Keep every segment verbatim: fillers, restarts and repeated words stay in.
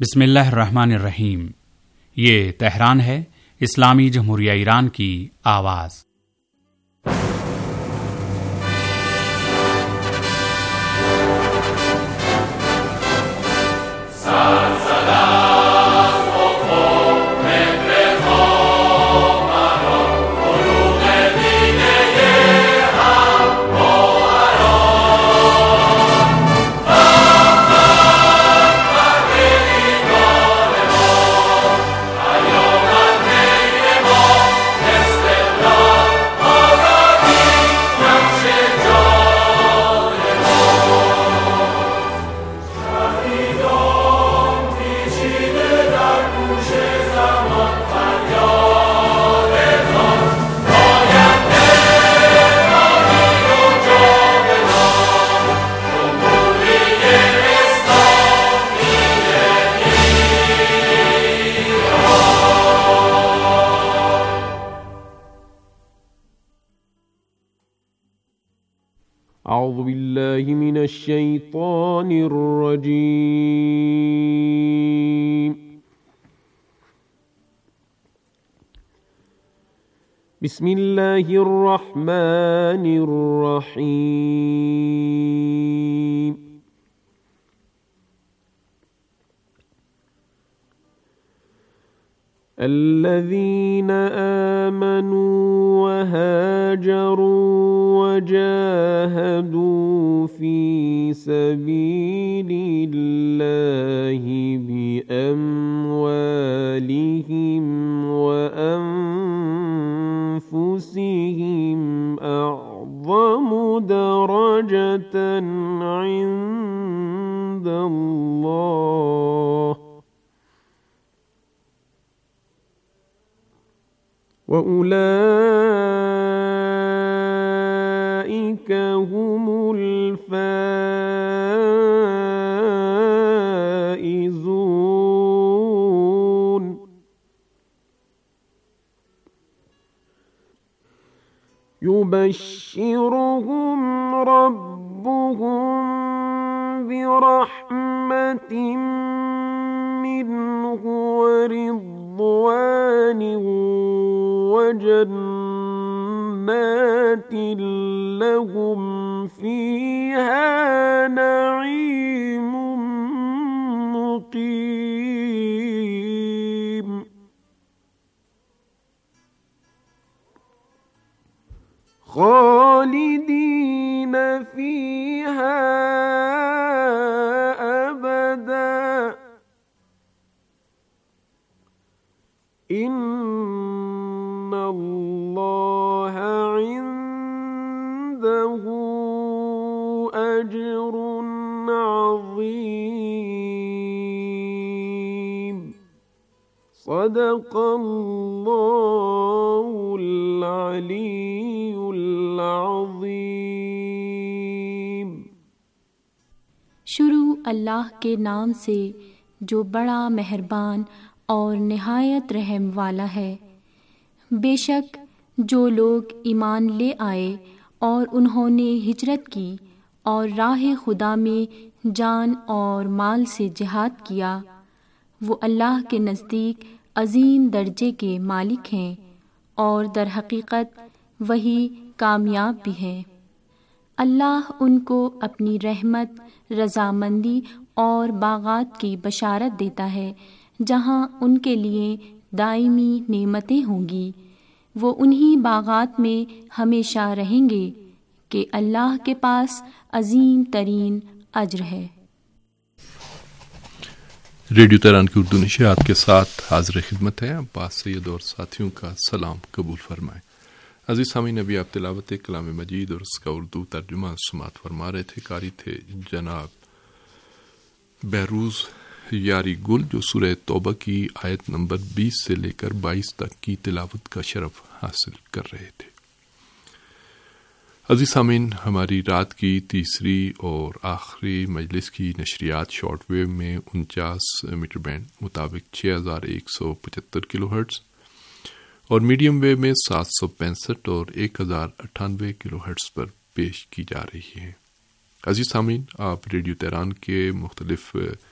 بسم اللہ الرحمن الرحیم۔ یہ تہران ہے، اسلامی جمہوریہ ایران کی آواز۔ اعوذ باللہ من الشیطان الرجیم۔ بسم اللہ الرحمن الرحیم۔ الذین آمنوا وهاجروا وجاهدوا في سبيل الله بأموالهم وأنفسهم أعظم درجة عند الله وَأُولَئِكَ هُمُ الْفَائِزُونَ۔ يُبَشِّرُهُمْ رَبُّهُمْ بِرَحْمَةٍ مِّنْهُ وَرِضْوَانٍ وجنات لهم فيها نعيم مقيم خالدين فيها أبدا إن اللہ عنده اجر عظیم۔ صدق اللہ العلی العظیم۔ شروع اللہ کے نام سے جو بڑا مہربان اور نہایت رحم والا ہے۔ بے شک جو لوگ ایمان لے آئے اور انہوں نے ہجرت کی اور راہ خدا میں جان اور مال سے جہاد کیا، وہ اللہ کے نزدیک عظیم درجے کے مالک ہیں اور در حقیقت وہی کامیاب بھی ہیں۔ اللہ ان کو اپنی رحمت، رضامندی اور باغات کی بشارت دیتا ہے جہاں ان کے لیے دائمی نعمتیں ہوں گی۔ وہ انہی باغات میں ہمیشہ رہیں گے کہ اللہ کے پاس عظیم ترین اجر ہے۔ ریڈیو تہران کی اردو نشریات کے ساتھ حاضر خدمت ہے عباس سید اور ساتھیوں کا سلام قبول فرمائیں۔ عزیز سامعین، ابھی آپ تلاوت کلام مجید اور اس کا اردو ترجمہ سماعت فرما رہے تھے۔ قاری تھے جناب بہروز یاری گل، جو سورہ توبہ کی آیت نمبر بیس سے لے کر بائیس تک کی تلاوت کا شرف حاصل کر رہے تھے۔ عزیز سامعین، ہماری رات کی تیسری اور آخری مجلس کی نشریات شارٹ ویو میں انچاس میٹر بینڈ مطابق چھ ہزار ایک سو پچہتر کلو ہرٹز اور میڈیم ویو میں سات سو پینسٹھ اور ایک ہزار اٹھانوے کلو ہرٹز پر پیش کی جا رہی ہیں۔ عزیز سامعین، آپ ریڈیو تہران کے مختلف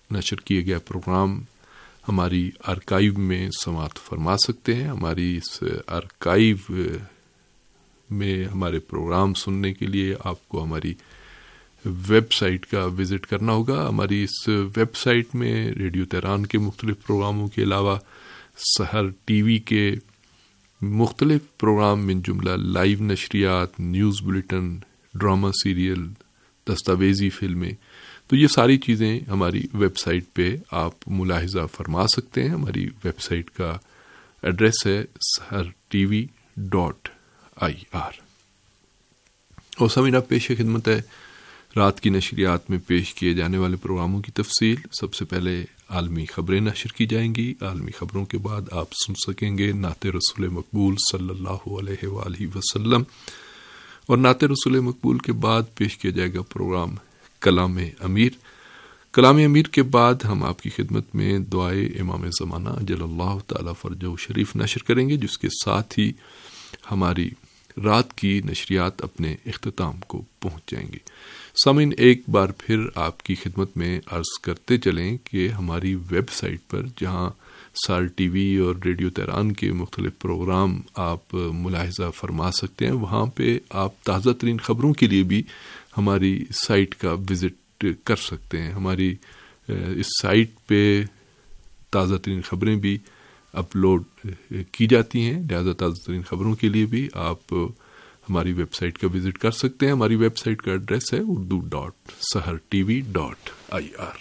نشر کیے گئے پروگرام ہماری آرکائیو میں سماعت فرما سکتے ہیں. ہماری اس آرکائیو میں ہمارے پروگرام سننے کے لیے آپ کو ہماری ویب سائٹ کا وزٹ کرنا ہوگا. ہماری اس ویب سائٹ میں ریڈیو تہران کے مختلف پروگراموں کے علاوہ سحر ٹی وی کے مختلف پروگرام من جملہ لائیو نشریات، نیوز بلیٹن، ڈرامہ سیریل، دستاویزی فلمیں، تو یہ ساری چیزیں ہماری ویب سائٹ پہ آپ ملاحظہ فرما سکتے ہیں. ہماری ویب سائٹ کا ایڈریس ہے Sahar T V dot I R. اور سمینہ پیش خدمت ہے رات کی نشریات میں پیش کیے جانے والے پروگراموں کی تفصیل. سب سے پہلے عالمی خبریں نشر کی جائیں گی. عالمی خبروں کے بعد آپ سن سکیں گے نعت رسول مقبول صلی اللہ علیہ وآلہ وسلم، اور نعت رسول مقبول کے بعد پیش کیا جائے گا پروگرام کلام امیر. کلام امیر کے بعد ہم آپ کی خدمت میں دعائے امام زمانہ اجل اللہ تعالی فرجہ شریف نشر کریں گے، جس کے ساتھ ہی ہماری رات کی نشریات اپنے اختتام کو پہنچ جائیں گی. سامعین، ایک بار پھر آپ کی خدمت میں عرض کرتے چلیں کہ ہماری ویب سائٹ پر جہاں سار ٹی وی اور ریڈیو تہران کے مختلف پروگرام آپ ملاحظہ فرما سکتے ہیں، وہاں پہ آپ تازہ ترین خبروں کے لیے بھی ہماری سائٹ کا وزٹ کر سکتے ہیں. ہماری اس سائٹ پہ تازہ ترین خبریں بھی اپلوڈ کی جاتی ہیں، لہذا تازہ ترین خبروں کے لیے بھی آپ ہماری ویب سائٹ کا وزٹ کر سکتے ہیں. ہماری ویب سائٹ کا ایڈریس ہے Urdu dot Sahar T V dot I R.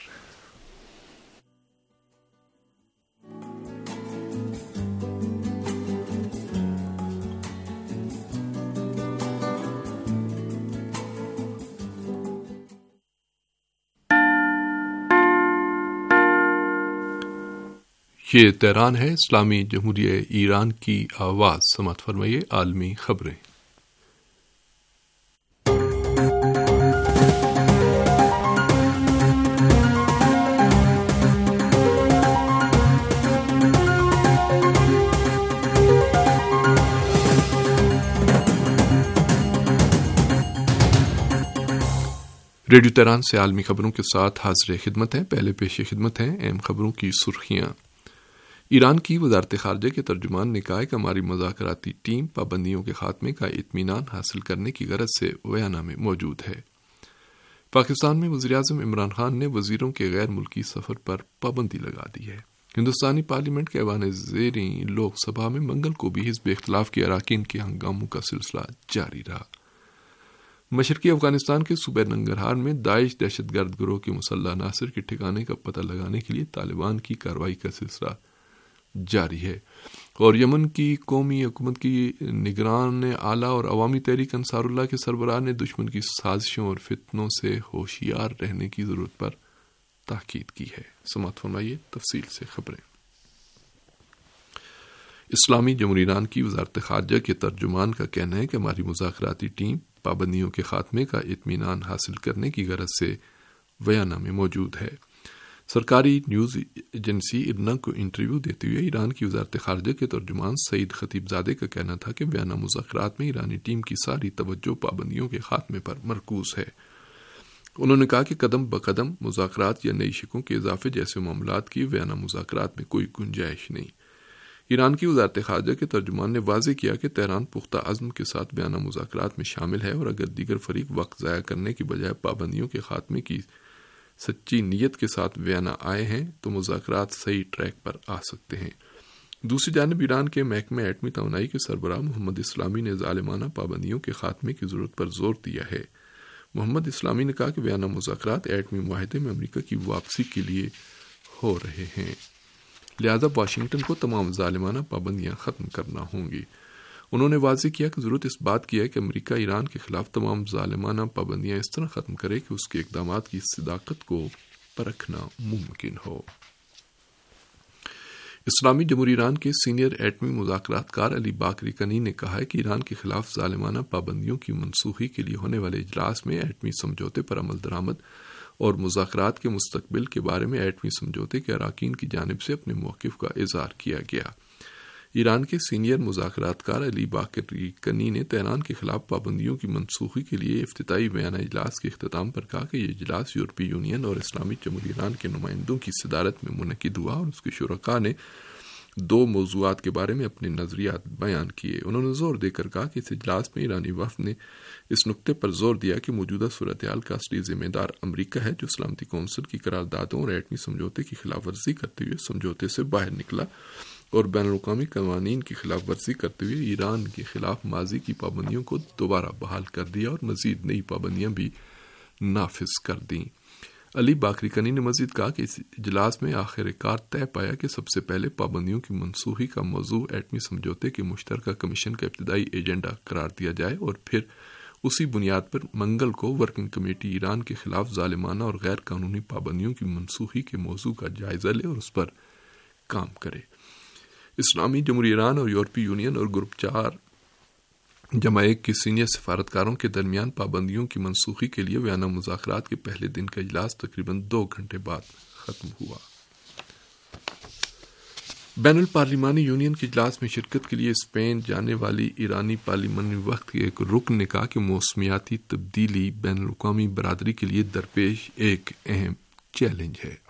یہ تہران ہے، اسلامی جمہوریہ ایران کی آواز. سماعت فرمائیے عالمی خبریں. ریڈیو تہران سے عالمی خبروں کے ساتھ حاضر خدمت ہیں. پہلے پیش خدمت ہیں اہم خبروں کی سرخیاں. ایران کی وزارت خارجہ کے ترجمان نے کہا کہ ہماری مذاکراتی ٹیم پابندیوں کے خاتمے کا اطمینان حاصل کرنے کی غرض سے ویانا میں موجود ہے. پاکستان میں وزیراعظم عمران خان نے وزیروں کے غیر ملکی سفر پر پابندی لگا دی ہے. ہندوستانی پارلیمنٹ کے ایوان زیریں لوک سبھا میں منگل کو بھی حزب اختلاف کے اراکین کے ہنگاموں کا سلسلہ جاری رہا. مشرقی افغانستان کے صوبہ ننگرہار میں داعش دہشت گرد گروہ کے مسلح عناصر کے ٹھکانے کا پتہ لگانے کے لیے طالبان کی کارروائی کا سلسلہ جاری ہے. اور یمن کی قومی حکومت کی نگران اعلیٰ اور عوامی تحریک انصار اللہ کے سربراہ نے دشمن کی سازشوں اور فتنوں سے ہوشیار رہنے کی ضرورت پر تاکید کی ہے. سماعت فرمائیے تفصیل سے خبریں. اسلامی جمہوریہ ایران کی وزارت خارجہ کے ترجمان کا کہنا ہے کہ ہماری مذاکراتی ٹیم پابندیوں کے خاتمے کا اطمینان حاصل کرنے کی غرض سے ویانا میں موجود ہے. سرکاری نیوز ایجنسی ارنا کو انٹرویو دیتے ہوئے ایران کی وزارت خارجہ کے ترجمان سعید خطیب زادے کا کہنا تھا کہ ویانا مذاکرات میں ایرانی ٹیم کی ساری توجہ پابندیوں کے خاتمے پر مرکوز ہے. انہوں نے کہا کہ قدم بقدم مذاکرات یا نئی شکوں کے اضافے جیسے معاملات کی ویانا مذاکرات میں کوئی گنجائش نہیں. ایران کی وزارت خارجہ کے ترجمان نے واضح کیا کہ تہران پختہ عزم کے ساتھ ویانا مذاکرات میں شامل ہے اور اگر دیگر فریق وقت ضائع کرنے کی بجائے پابندیوں کے خاتمے کی سچی نیت کے ساتھ ویانا آئے ہیں تو مذاکرات صحیح ٹریک پر آ سکتے ہیں. دوسری جانب ایران کے محکمہ ایٹمی توانائی کے سربراہ محمد اسلامی نے ظالمانہ پابندیوں کے خاتمے کی ضرورت پر زور دیا ہے. محمد اسلامی نے کہا کہ ویانا مذاکرات ایٹمی معاہدے میں امریکہ کی واپسی کے لیے ہو رہے ہیں، لہذا واشنگٹن کو تمام ظالمانہ پابندیاں ختم کرنا ہوں گی. انہوں نے واضح کیا کہ ضرورت اس بات کی ہے کہ امریکہ ایران کے خلاف تمام ظالمانہ پابندیاں اس طرح ختم کرے کہ اس کے اقدامات کی صداقت کو پرکھنا ممکن ہو. اسلامی جمہوریہ ایران کے سینئر ایٹمی مذاکرات کار علی باقری کنی نے کہا ہے کہ ایران کے خلاف ظالمانہ پابندیوں کی منسوخی کے لیے ہونے والے اجلاس میں ایٹمی سمجھوتے پر عمل درآمد اور مذاکرات کے مستقبل کے بارے میں ایٹمی سمجھوتے کے اراکین کی جانب سے اپنے موقف کا اظہار کیا گیا. ایران کے سینئر مذاکرات کار علی باقری کنی نے تہران کے خلاف پابندیوں کی منسوخی کے لیے افتتاحی بیانیہ اجلاس کے اختتام پر کہا کہ یہ اجلاس یورپی یونین اور اسلامی جمہوریہ ایران کے نمائندوں کی صدارت میں منعقد ہوا اور اس کے شرکاء نے دو موضوعات کے بارے میں اپنے نظریات بیان کیے۔ انہوں نے زور دے کر کہا کہ اس اجلاس میں ایرانی وفد نے اس نقطے پر زور دیا کہ موجودہ صورتحال کا اصلی ذمہ دار امریکہ ہے، جو سلامتی کونسل کی قراردادوں اور ایٹمی سمجھوتے کی خلاف ورزی کرتے ہوئے سمجھوتے سے باہر نکلا اور بین الاقوامی قوانین کی خلاف ورزی کرتے ہوئے ایران کے خلاف ماضی کی پابندیوں کو دوبارہ بحال کر دیا اور مزید نئی پابندیاں بھی نافذ کر دیں۔ علی باقری کنی نے مزید کہا کہ اس اجلاس میں آخر کار طے پایا کہ سب سے پہلے پابندیوں کی منسوخی کا موضوع ایٹمی سمجھوتے کے مشترکہ کمیشن کا ابتدائی ایجنڈا قرار دیا جائے اور پھر اسی بنیاد پر منگل کو ورکنگ کمیٹی ایران کے خلاف ظالمانہ اور غیر قانونی پابندیوں کی منسوخی کے موضوع کا جائزہ لے اور اس پر کام کرے۔ اسلامی جمہوریہ ایران اور یورپی یونین اور گروپ چار جمع ایک کے سینئر سفارتکاروں کے درمیان پابندیوں کی منسوخی کے لیے ویانا مذاکرات کے پہلے دن کا اجلاس تقریباً دو گھنٹے بعد ختم ہوا۔ بین الپارلیمانی یونین کے اجلاس میں شرکت کے لیے اسپین جانے والی ایرانی پارلیمانی وفد کے ایک رکن نے کہا کہ موسمیاتی تبدیلی بین الاقوامی برادری کے لیے درپیش ایک اہم چیلنج ہے۔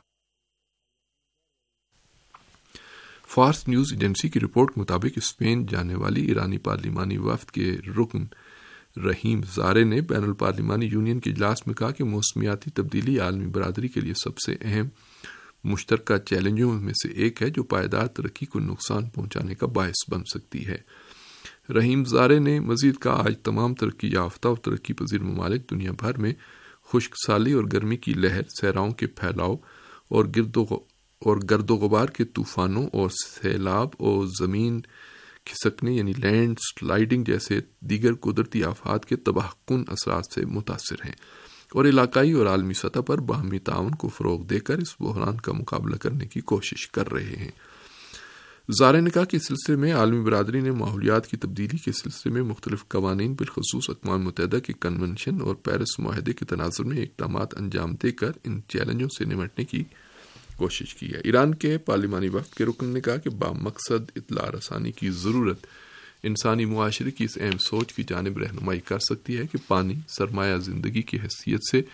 فارس نیوز ایجنسی کی رپورٹ کے مطابق اسپین جانے والی ایرانی پارلیمانی وفد کے رکن رحیم زارے نے بین الپارلیمانی یونین کے اجلاس میں کہا کہ موسمیاتی تبدیلی عالمی برادری کے لیے سب سے اہم مشترکہ چیلنجوں میں سے ایک ہے جو پائیدار ترقی کو نقصان پہنچانے کا باعث بن سکتی ہے۔ رحیم زارے نے مزید کہا آج تمام ترقی یافتہ اور ترقی پذیر ممالک دنیا بھر میں خشک سالی اور گرمی کی لہر، صحراؤں کے پھیلاؤ اور گرد و اور گرد و غبار کے طوفانوں اور سیلاب اور زمین کھسکنے یعنی لینڈ سلائیڈنگ جیسے دیگر قدرتی آفات کے تباہ کن اثرات سے متاثر ہیں اور علاقائی اور عالمی سطح پر باہمی تعاون کو فروغ دے کر اس بحران کا مقابلہ کرنے کی کوشش کر رہے ہیں۔ زارے نے کہا کہ اس سلسلے میں عالمی برادری نے ماحولیات کی تبدیلی کے سلسلے میں مختلف قوانین بالخصوص اقوام متحدہ کے کنونشن اور پیرس معاہدے کے تناظر میں اقدامات انجام دے کر ان چیلنجوں سے نمٹنے کی کوشش کی ہے۔ ایران کے پارلیمانی وفد کے رکن نے کہا کہ بامقصد اطلاع رسانی کی ضرورت انسانی معاشرے کی اس اہم سوچ کی جانب رہنمائی کر سکتی ہے کہ پانی سرمایہ زندگی کی حیثیت سے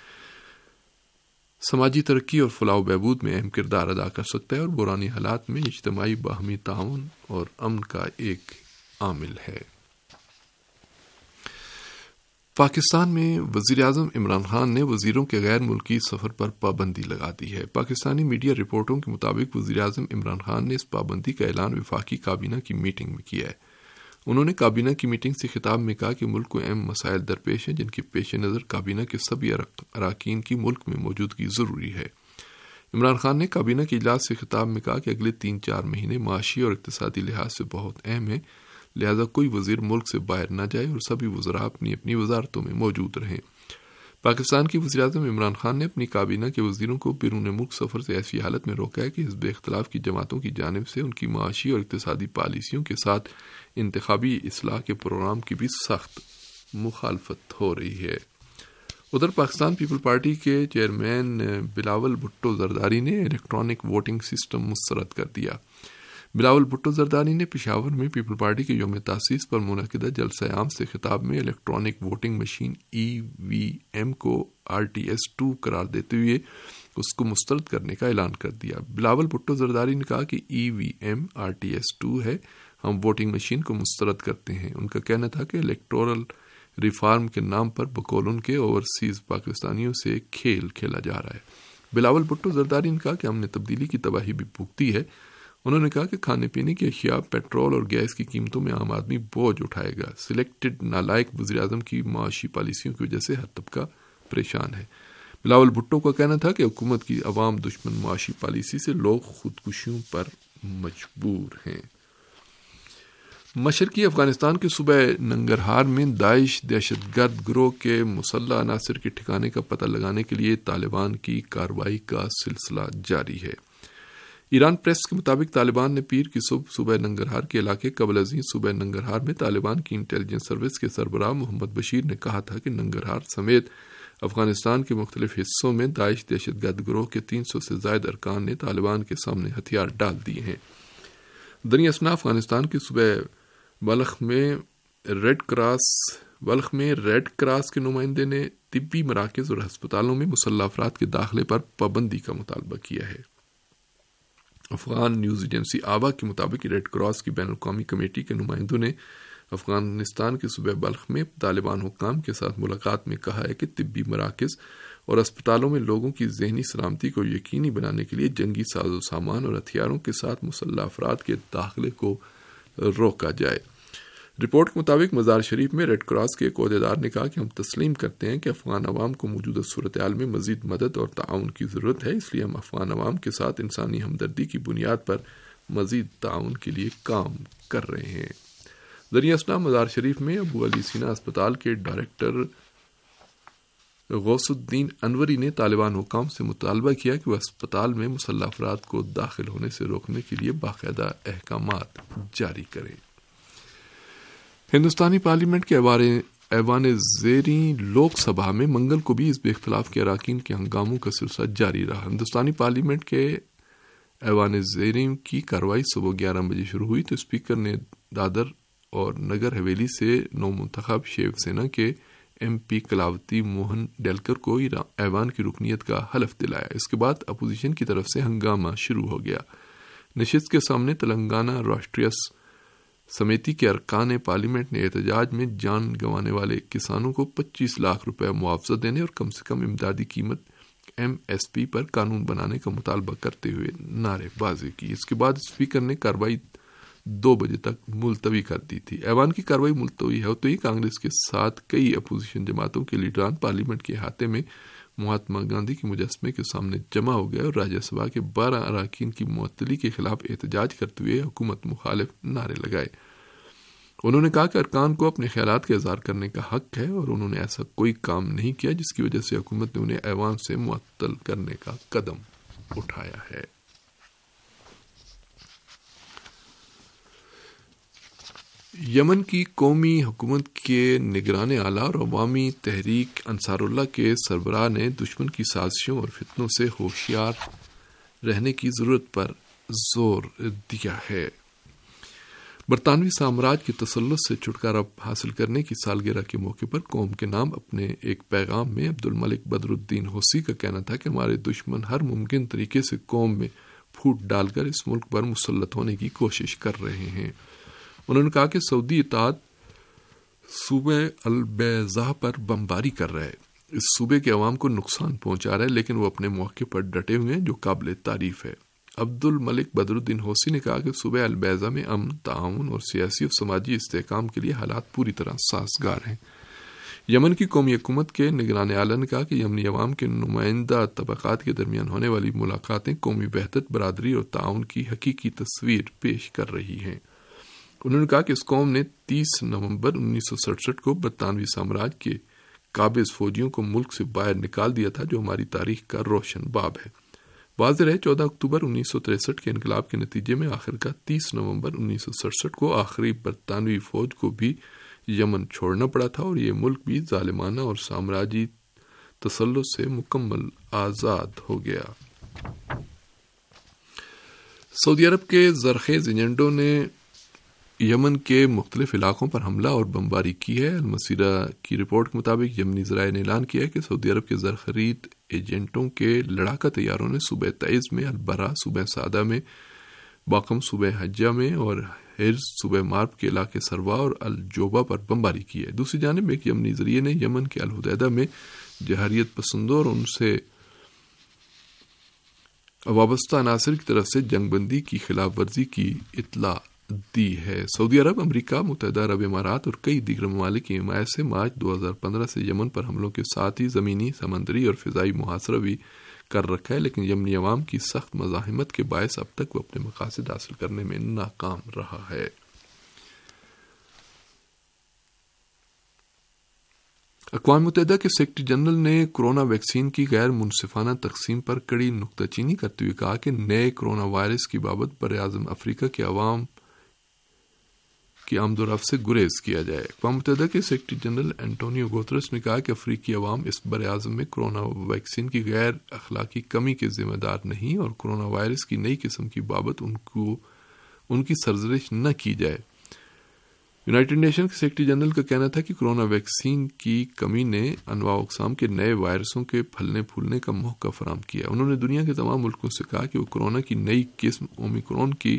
سماجی ترقی اور فلاح و بہبود میں اہم کردار ادا کر سکتا ہے اور بحرانی حالات میں اجتماعی باہمی تعاون اور امن کا ایک عامل ہے۔ پاکستان میں وزیر اعظم عمران خان نے وزیروں کے غیر ملکی سفر پر پابندی لگا دی ہے۔ پاکستانی میڈیا رپورٹوں کے مطابق وزیر اعظم عمران خان نے اس پابندی کا اعلان وفاقی کابینہ کی میٹنگ میں کیا ہے۔ انہوں نے کابینہ کی میٹنگ سے خطاب میں کہا کہ ملک کو اہم مسائل درپیش ہیں جن کے پیش نظر کابینہ کے سبھی اراکین کی ملک میں موجودگی ضروری ہے۔ عمران خان نے کابینہ کے اجلاس سے خطاب میں کہا کہ اگلے تین چار مہینے معاشی اور اقتصادی لحاظ سے بہت اہم ہیں، لہذا کوئی وزیر ملک سے باہر نہ جائے اور سبھی وزراء اپنی اپنی وزارتوں میں موجود رہیں۔ پاکستان کی وزیر اعظم عمران خان نے اپنی کابینہ کے وزیروں کو بیرون ملک سفر سے ایسی حالت میں روکا ہے کہ حزب اختلاف کی جماعتوں کی جانب سے ان کی معاشی اور اقتصادی پالیسیوں کے ساتھ انتخابی اصلاح کے پروگرام کی بھی سخت مخالفت ہو رہی ہے۔ ادھر پاکستان پیپل پارٹی کے چیئرمین بلاول بھٹو زرداری نے الیکٹرانک ووٹنگ سسٹم مسترد کر دیا۔ بلاول بھٹو زرداری نے پشاور میں پیپل پارٹی کے یوم تاسیس پر منعقدہ جلسہ عام سے خطاب میں electronic voting machine E V M کو آر ٹی ایس ٹو قرار دیتے ہوئے اس کو مسترد کرنے کا اعلان کر دیا۔ بلاول بھٹو زرداری نے کہا کہ E V M R T S two ہے، ہم ووٹنگ مشین کو مسترد کرتے ہیں۔ ان کا کہنا تھا کہ الیکٹورل ریفارم کے نام پر بقول ان کے اوورسیز پاکستانیوں سے کھیل کھیلا جا رہا ہے۔ بلاول بھٹو زرداری نے کہا کہ ہم نے تبدیلی کی تباہی بھی بھگتی ہے۔ انہوں نے کہا کہ کھانے پینے کی اشیاء، پیٹرول اور گیس کی قیمتوں میں عام آدمی بوجھ اٹھائے گا۔ سلیکٹڈ نالائق وزیر اعظم کی معاشی پالیسیوں کی وجہ سے ہر طبقہ پریشان ہے۔ بلاول بھٹو کا کہنا تھا کہ حکومت کی عوام دشمن معاشی پالیسی سے لوگ خودکشیوں پر مجبور ہیں۔ مشرقی افغانستان کے صوبہ ننگرہار میں داعش دہشت گرد گروہ کے مسلح عناصر کے ٹھکانے کا پتہ لگانے کے لیے طالبان کی کارروائی کا سلسلہ جاری ہے۔ ایران پریس کے مطابق طالبان نے پیر کی صبح صوبہ ننگرہار کے علاقے قبل ازیں صوبہ ننگرہار میں طالبان کی انٹیلیجنس سروس کے سربراہ محمد بشیر نے کہا تھا کہ ننگرہار سمیت افغانستان کے مختلف حصوں میں داعش دہشت گرد گروہ کے تین سو سے زائد ارکان نے طالبان کے سامنے ہتھیار ڈال دیے ہیں۔ دریں اثنا افغانستان کے صوبہ بلخ میں ریڈ کراس بلخ میں ریڈ کراس کے نمائندے نے طبی مراکز اور ہسپتالوں میں مسلح افراد کے داخلے پر پابندی کا مطالبہ کیا ہے۔ افغان نیوز ایجنسی آبا کے مطابق ریڈ کراس کی بین الاقوامی کمیٹی کے نمائندوں نے افغانستان کے صوبہ بلخ میں طالبان حکام کے ساتھ ملاقات میں کہا ہے کہ طبی مراکز اور اسپتالوں میں لوگوں کی ذہنی سلامتی کو یقینی بنانے کے لیے جنگی ساز و سامان اور ہتھیاروں کے ساتھ مسلح افراد کے داخلے کو روکا جائے۔ رپورٹ کے مطابق مزار شریف میں ریڈ کراس کے ایک عہدیدار نے کہا کہ ہم تسلیم کرتے ہیں کہ افغان عوام کو موجودہ صورتحال میں مزید مدد اور تعاون کی ضرورت ہے، اس لیے ہم افغان عوام کے ساتھ انسانی ہمدردی کی بنیاد پر مزید تعاون کے لیے کام کر رہے ہیں۔ ذریعہ اسلام مزار شریف میں ابو علی سینا اسپتال کے ڈائریکٹر غوث الدین انوری نے طالبان حکام سے مطالبہ کیا کہ وہ اسپتال میں مسلح افراد کو داخل ہونے سے روکنے کے لیے باقاعدہ احکامات جاری کریں۔ ہندوستانی پارلیمنٹ کے ایوان زیریں لوک سبھا میں منگل کو بھی اس بے اختلاف کے اراکین کے ہنگاموں کا سلسلہ جاری رہا۔ ہندوستانی پارلیمنٹ کے ایوان زیریں کی کارروائی صبح گیارہ بجے شروع ہوئی تو اسپیکر نے دادر اور نگر حویلی سے نو منتخب شیو سینا کے ایم پی کلاوتی موہن ڈیلکر کو ایوان کی رکنیت کا حلف دلایا۔ اس کے بعد اپوزیشن کی طرف سے ہنگامہ شروع ہو گیا۔ نشست کے سامنے تلنگانہ راشٹریہ سمیتی کے ارکان پارلیمنٹ نے احتجاج میں جان گنوانے والے کسانوں کو پچیس لاکھ روپے معاوضہ دینے اور کم سے کم امدادی قیمت ایم ایس پی پر قانون بنانے کا مطالبہ کرتے ہوئے نعرے بازی کی۔ اس کے بعد اسپیکر نے کارروائی دو بجے تک ملتوی کر دی تھی۔ ایوان کی کارروائی ملتوی ہوتے ہی کانگریس کے ساتھ کئی اپوزیشن جماعتوں کے لیڈران پارلیمنٹ کے احاطے میں مہاتما گاندھی کے مجسمے کے سامنے جمع ہو گئے اور راجیہ سبھا کے بارہ اراکین کی معطلی کے خلاف احتجاج کرتے ہوئے حکومت مخالف نعرے لگائے۔ انہوں نے کہا کہ ارکان کو اپنے خیالات کا اظہار کرنے کا حق ہے اور انہوں نے ایسا کوئی کام نہیں کیا جس کی وجہ سے حکومت نے انہیں ایوان سے معطل کرنے کا قدم اٹھایا ہے۔ یمن کی قومی حکومت کے نگران اعلیٰ اور عوامی تحریک انصار اللہ کے سربراہ نے دشمن کی سازشوں اور فتنوں سے ہوشیار رہنے کی ضرورت پر زور دیا ہے۔ برطانوی سامراج کے تسلط سے چھٹکارا حاصل کرنے کی سالگرہ کے موقع پر قوم کے نام اپنے ایک پیغام میں عبد الملک بدر الدین حوثی کا کہنا تھا کہ ہمارے دشمن ہر ممکن طریقے سے قوم میں پھوٹ ڈال کر اس ملک پر مسلط ہونے کی کوشش کر رہے ہیں۔ انہوں نے کہا کہ سعودی اتحاد صوبہ البیضاء پر بمباری کر رہا ہے، اس صوبے کے عوام کو نقصان پہنچا رہا ہے، لیکن وہ اپنے موقع پر ڈٹے ہوئے ہیں جو قابل تعریف ہے۔ عبد الملک بدر الدین حوثی نے کہا کہ صوبہ البیضاء میں امن، تعاون اور سیاسی اور سماجی استحکام کے لیے حالات پوری طرح سازگار ہیں۔ یمن کی قومی حکومت کے نگران اعلیٰ نے کہا کہ یمنی عوام کے نمائندہ طبقات کے درمیان ہونے والی ملاقاتیں قومی وحدت، برادری اور تعاون کی حقیقی تصویر پیش کر رہی ہیں۔ انہوں نے کہا کہ اس قوم نے تیس نومبر انیس سو سڑسٹھ کو برطانوی سامراج کے قابض فوجیوں کو ملک سے باہر نکال دیا تھا، جو ہماری تاریخ کا روشن باب ہے۔ واضح ہے چودہ اکتوبر انیس سو تریسٹھ کے انقلاب کے نتیجے میں آخر کا تیس نومبر انیس سو سڑسٹھ کو آخری برطانوی فوج کو بھی یمن چھوڑنا پڑا تھا اور یہ ملک بھی ظالمانہ اور سامراجی تسلط سے مکمل آزاد ہو گیا۔ سعودی عرب کے زرخیز ایجنٹوں نے یمن کے مختلف علاقوں پر حملہ اور بمباری کی ہے۔ المسیرہ کی رپورٹ کے مطابق یمنی ذرائع نے اعلان کیا ہے کہ سعودی عرب کے زر خرید ایجنٹوں کے لڑاکا طیاروں نے صوبہ تعز میں، البرا صوبہ سعدہ میں، باقم صوبہ حجہ میں اور حرز صوبہ مارب کے علاقے سروا اور الجوبہ پر بمباری کی ہے۔ دوسری جانب ایک یمنی ذریعے نے یمن کے الحدیدہ میں جہریت پسندوں اور ان سے وابستہ عناصر کی طرف سے جنگ بندی کی خلاف ورزی کی اطلاع دی ہے۔ سعودی عرب، امریکہ، متحدہ عرب امارات اور کئی دیگر ممالک کی حمایت سے مارچ دو ہزار پندرہ سے یمن پر حملوں کے ساتھ ہی زمینی، سمندری اور فضائی محاصرہ بھی کر رکھا ہے، لیکن یمنی عوام کی سخت مزاحمت کے باعث اب تک وہ اپنے مقاصد حاصل کرنے میں ناکام رہا ہے۔ اقوام متحدہ کے سیکرٹری جنرل نے کورونا ویکسین کی غیر منصفانہ تقسیم پر کڑی نکتہ چینی کرتے ہوئے کہا کہ نئے کورونا وائرس کی بابت براعظم افریقہ کے عوام کی آمد و رفت سے گریز کیا جائے۔ اقوام متحدہ کے سیکرٹری جنرل انٹونیو گوترس نے کہا کہ افریقی عوام اس براعظم میں کورونا ویکسین کی غیر اخلاقی کمی کے ذمہ دار نہیں اور کورونا وائرس کی نئی قسم کی بابت ان کو ان کی سرزنش نہ کی جائے۔ یونائٹڈ نیشن کے سیکرٹری جنرل کا کہنا تھا کہ کرونا ویکسین کی کمی نے انواع و اقسام کے نئے وائرسوں کے پھلنے پھولنے کا موقع فراہم کیا۔ انہوں نے دنیا کے تمام ملکوں سے کہا کہ وہ کرونا کی نئی قسم اومیکرون کی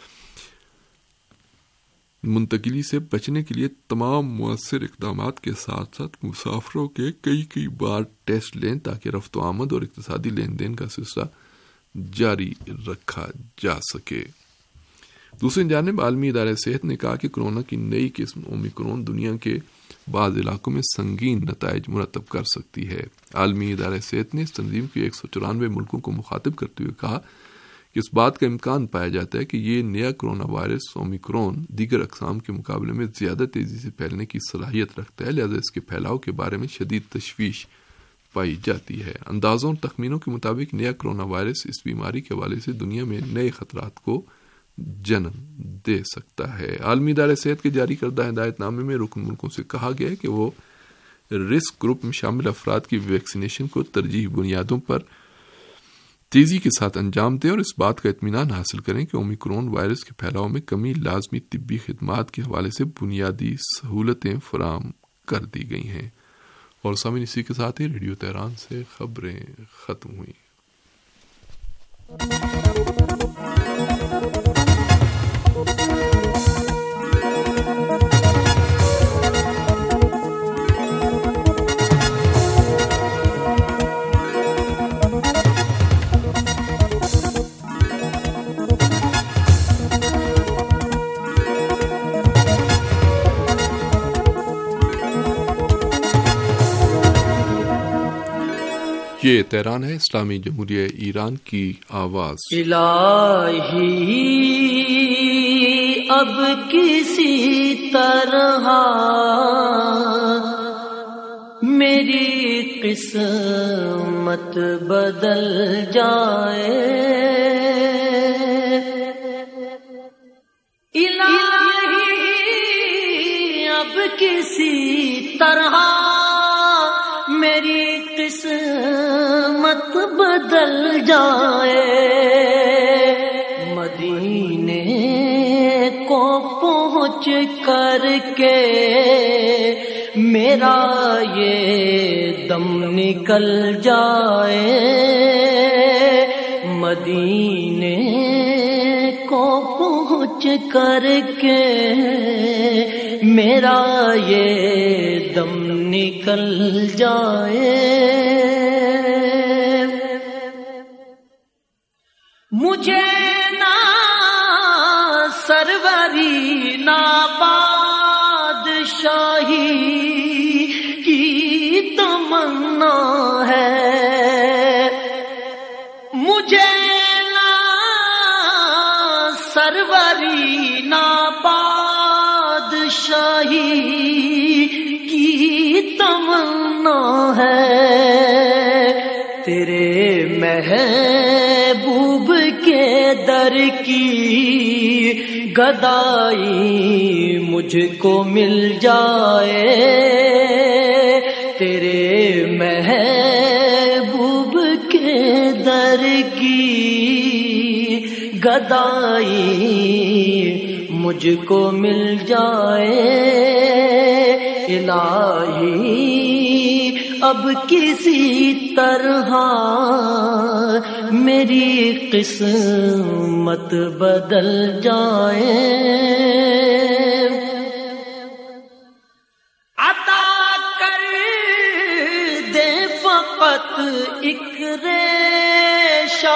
منتقلی سے بچنے کے لیے تمام مؤثر اقدامات کے ساتھ ساتھ مسافروں کے کئی کئی بار ٹیسٹ لیں تاکہ رفت و آمد اور اقتصادی لین دین کا سلسلہ جاری رکھا جا سکے۔ دوسری جانب عالمی ادارہ صحت نے کہا کہ کرونا کی نئی قسم اومیکرون دنیا کے بعض علاقوں میں سنگین نتائج مرتب کر سکتی ہے۔ عالمی ادارہ صحت نے اس تنظیم کے ایک سو چورانوے ملکوں کو مخاطب کرتے ہوئے کہا کہ اس بات کا امکان پایا جاتا ہے کہ یہ نیا کرونا وائرس اومیکرون دیگر اقسام کے مقابلے میں زیادہ تیزی سے پھیلنے کی صلاحیت رکھتا ہے، لہذا اس کے پھیلاؤ کے بارے میں شدید تشویش پائی جاتی ہے۔ اندازوں اور تخمینوں کے مطابق نیا کرونا وائرس اس بیماری کے حوالے سے دنیا میں نئے خطرات کو جنم دے سکتا ہے۔ عالمی ادارہ صحت کے جاری کردہ ہدایت نامے میں رکن ملکوں سے کہا گیا ہے کہ وہ رسک گروپ میں شامل افراد کی ویکسینیشن کو ترجیحی بنیادوں پر تیزی کے ساتھ انجام دیں اور اس بات کا اطمینان حاصل کریں کہ اومیکرون وائرس کے پھیلاؤ میں کمی لازمی طبی خدمات کے حوالے سے بنیادی سہولتیں فراہم کر دی گئی ہیں۔ اور سامعین، اسی کے ساتھ ہی ریڈیو تہران سے خبریں ختم ہوئیں۔ یہ تہران ہے، اسلامی جمہوریہ ایران کی آواز۔ الہی اب کسی طرح میری قسمت بدل جائے، الہی اب کسی طرح میری قسمت بدل جائے، مدینے کو پہنچ کر کے میرا یہ دم نکل جائے، مدینے کو پہنچ کر کے میرا یہ دم نکل جائے، مجھے نہ سروری نہ بادشاہی کی تمنا ہے، مجھے نہ سروری نہ بادشاہی کی تمنا ہے، تیرے محبوب کے در کی گدائی مجھ کو مل جائے، تیرے محبوب کے در کی گدائی مجھ کو مل جائے، الہی اب کسی طرح میری قسمت بدل جائے، عطا کر دے فقط ایک ریشہ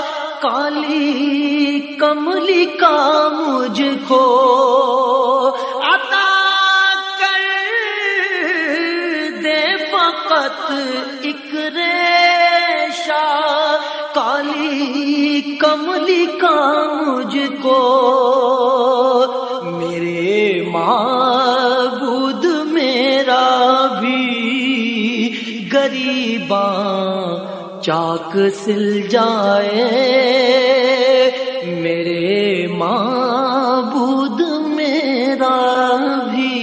کالی کملی کا مجھ کو، عطا کر دے فقط ایک ریشہ کالی کملی کا مجھ کو، میرے معبود میرا بھی غریباں چاک سل جائے، میرے معبود میرا بھی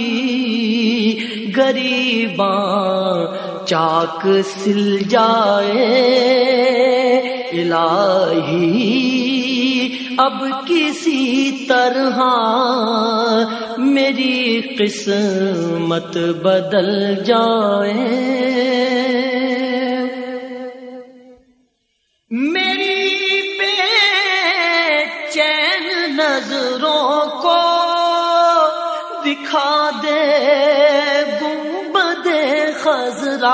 غریباں چاک سل جائے، الہی اب کسی طرح میری قسمت بدل جائے، میری بے چین نظروں کو دکھا دے گنبد خضرا،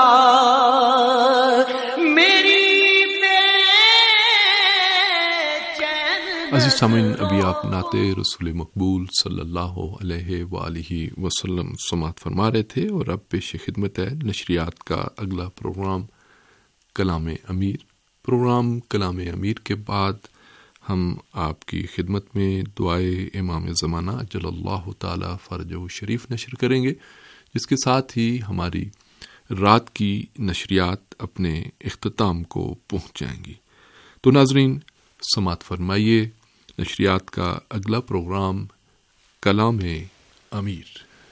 عزیز سامعین، ابھی آپ نعت رسول مقبول صلی اللہ علیہ وآلہ وسلم سماعت فرما رہے تھے، اور اب پیش خدمت ہے نشریات کا اگلا پروگرام کلام امیر۔ پروگرام کلام امیر کے بعد ہم آپ کی خدمت میں دعائے امام زمانہ اجل اللہ تعالی فرجہ شریف نشر کریں گے، جس کے ساتھ ہی ہماری رات کی نشریات اپنے اختتام کو پہنچ جائیں گی۔ تو ناظرین، سماعت فرمائیے نشریات کا اگلا پروگرام کلام امیر۔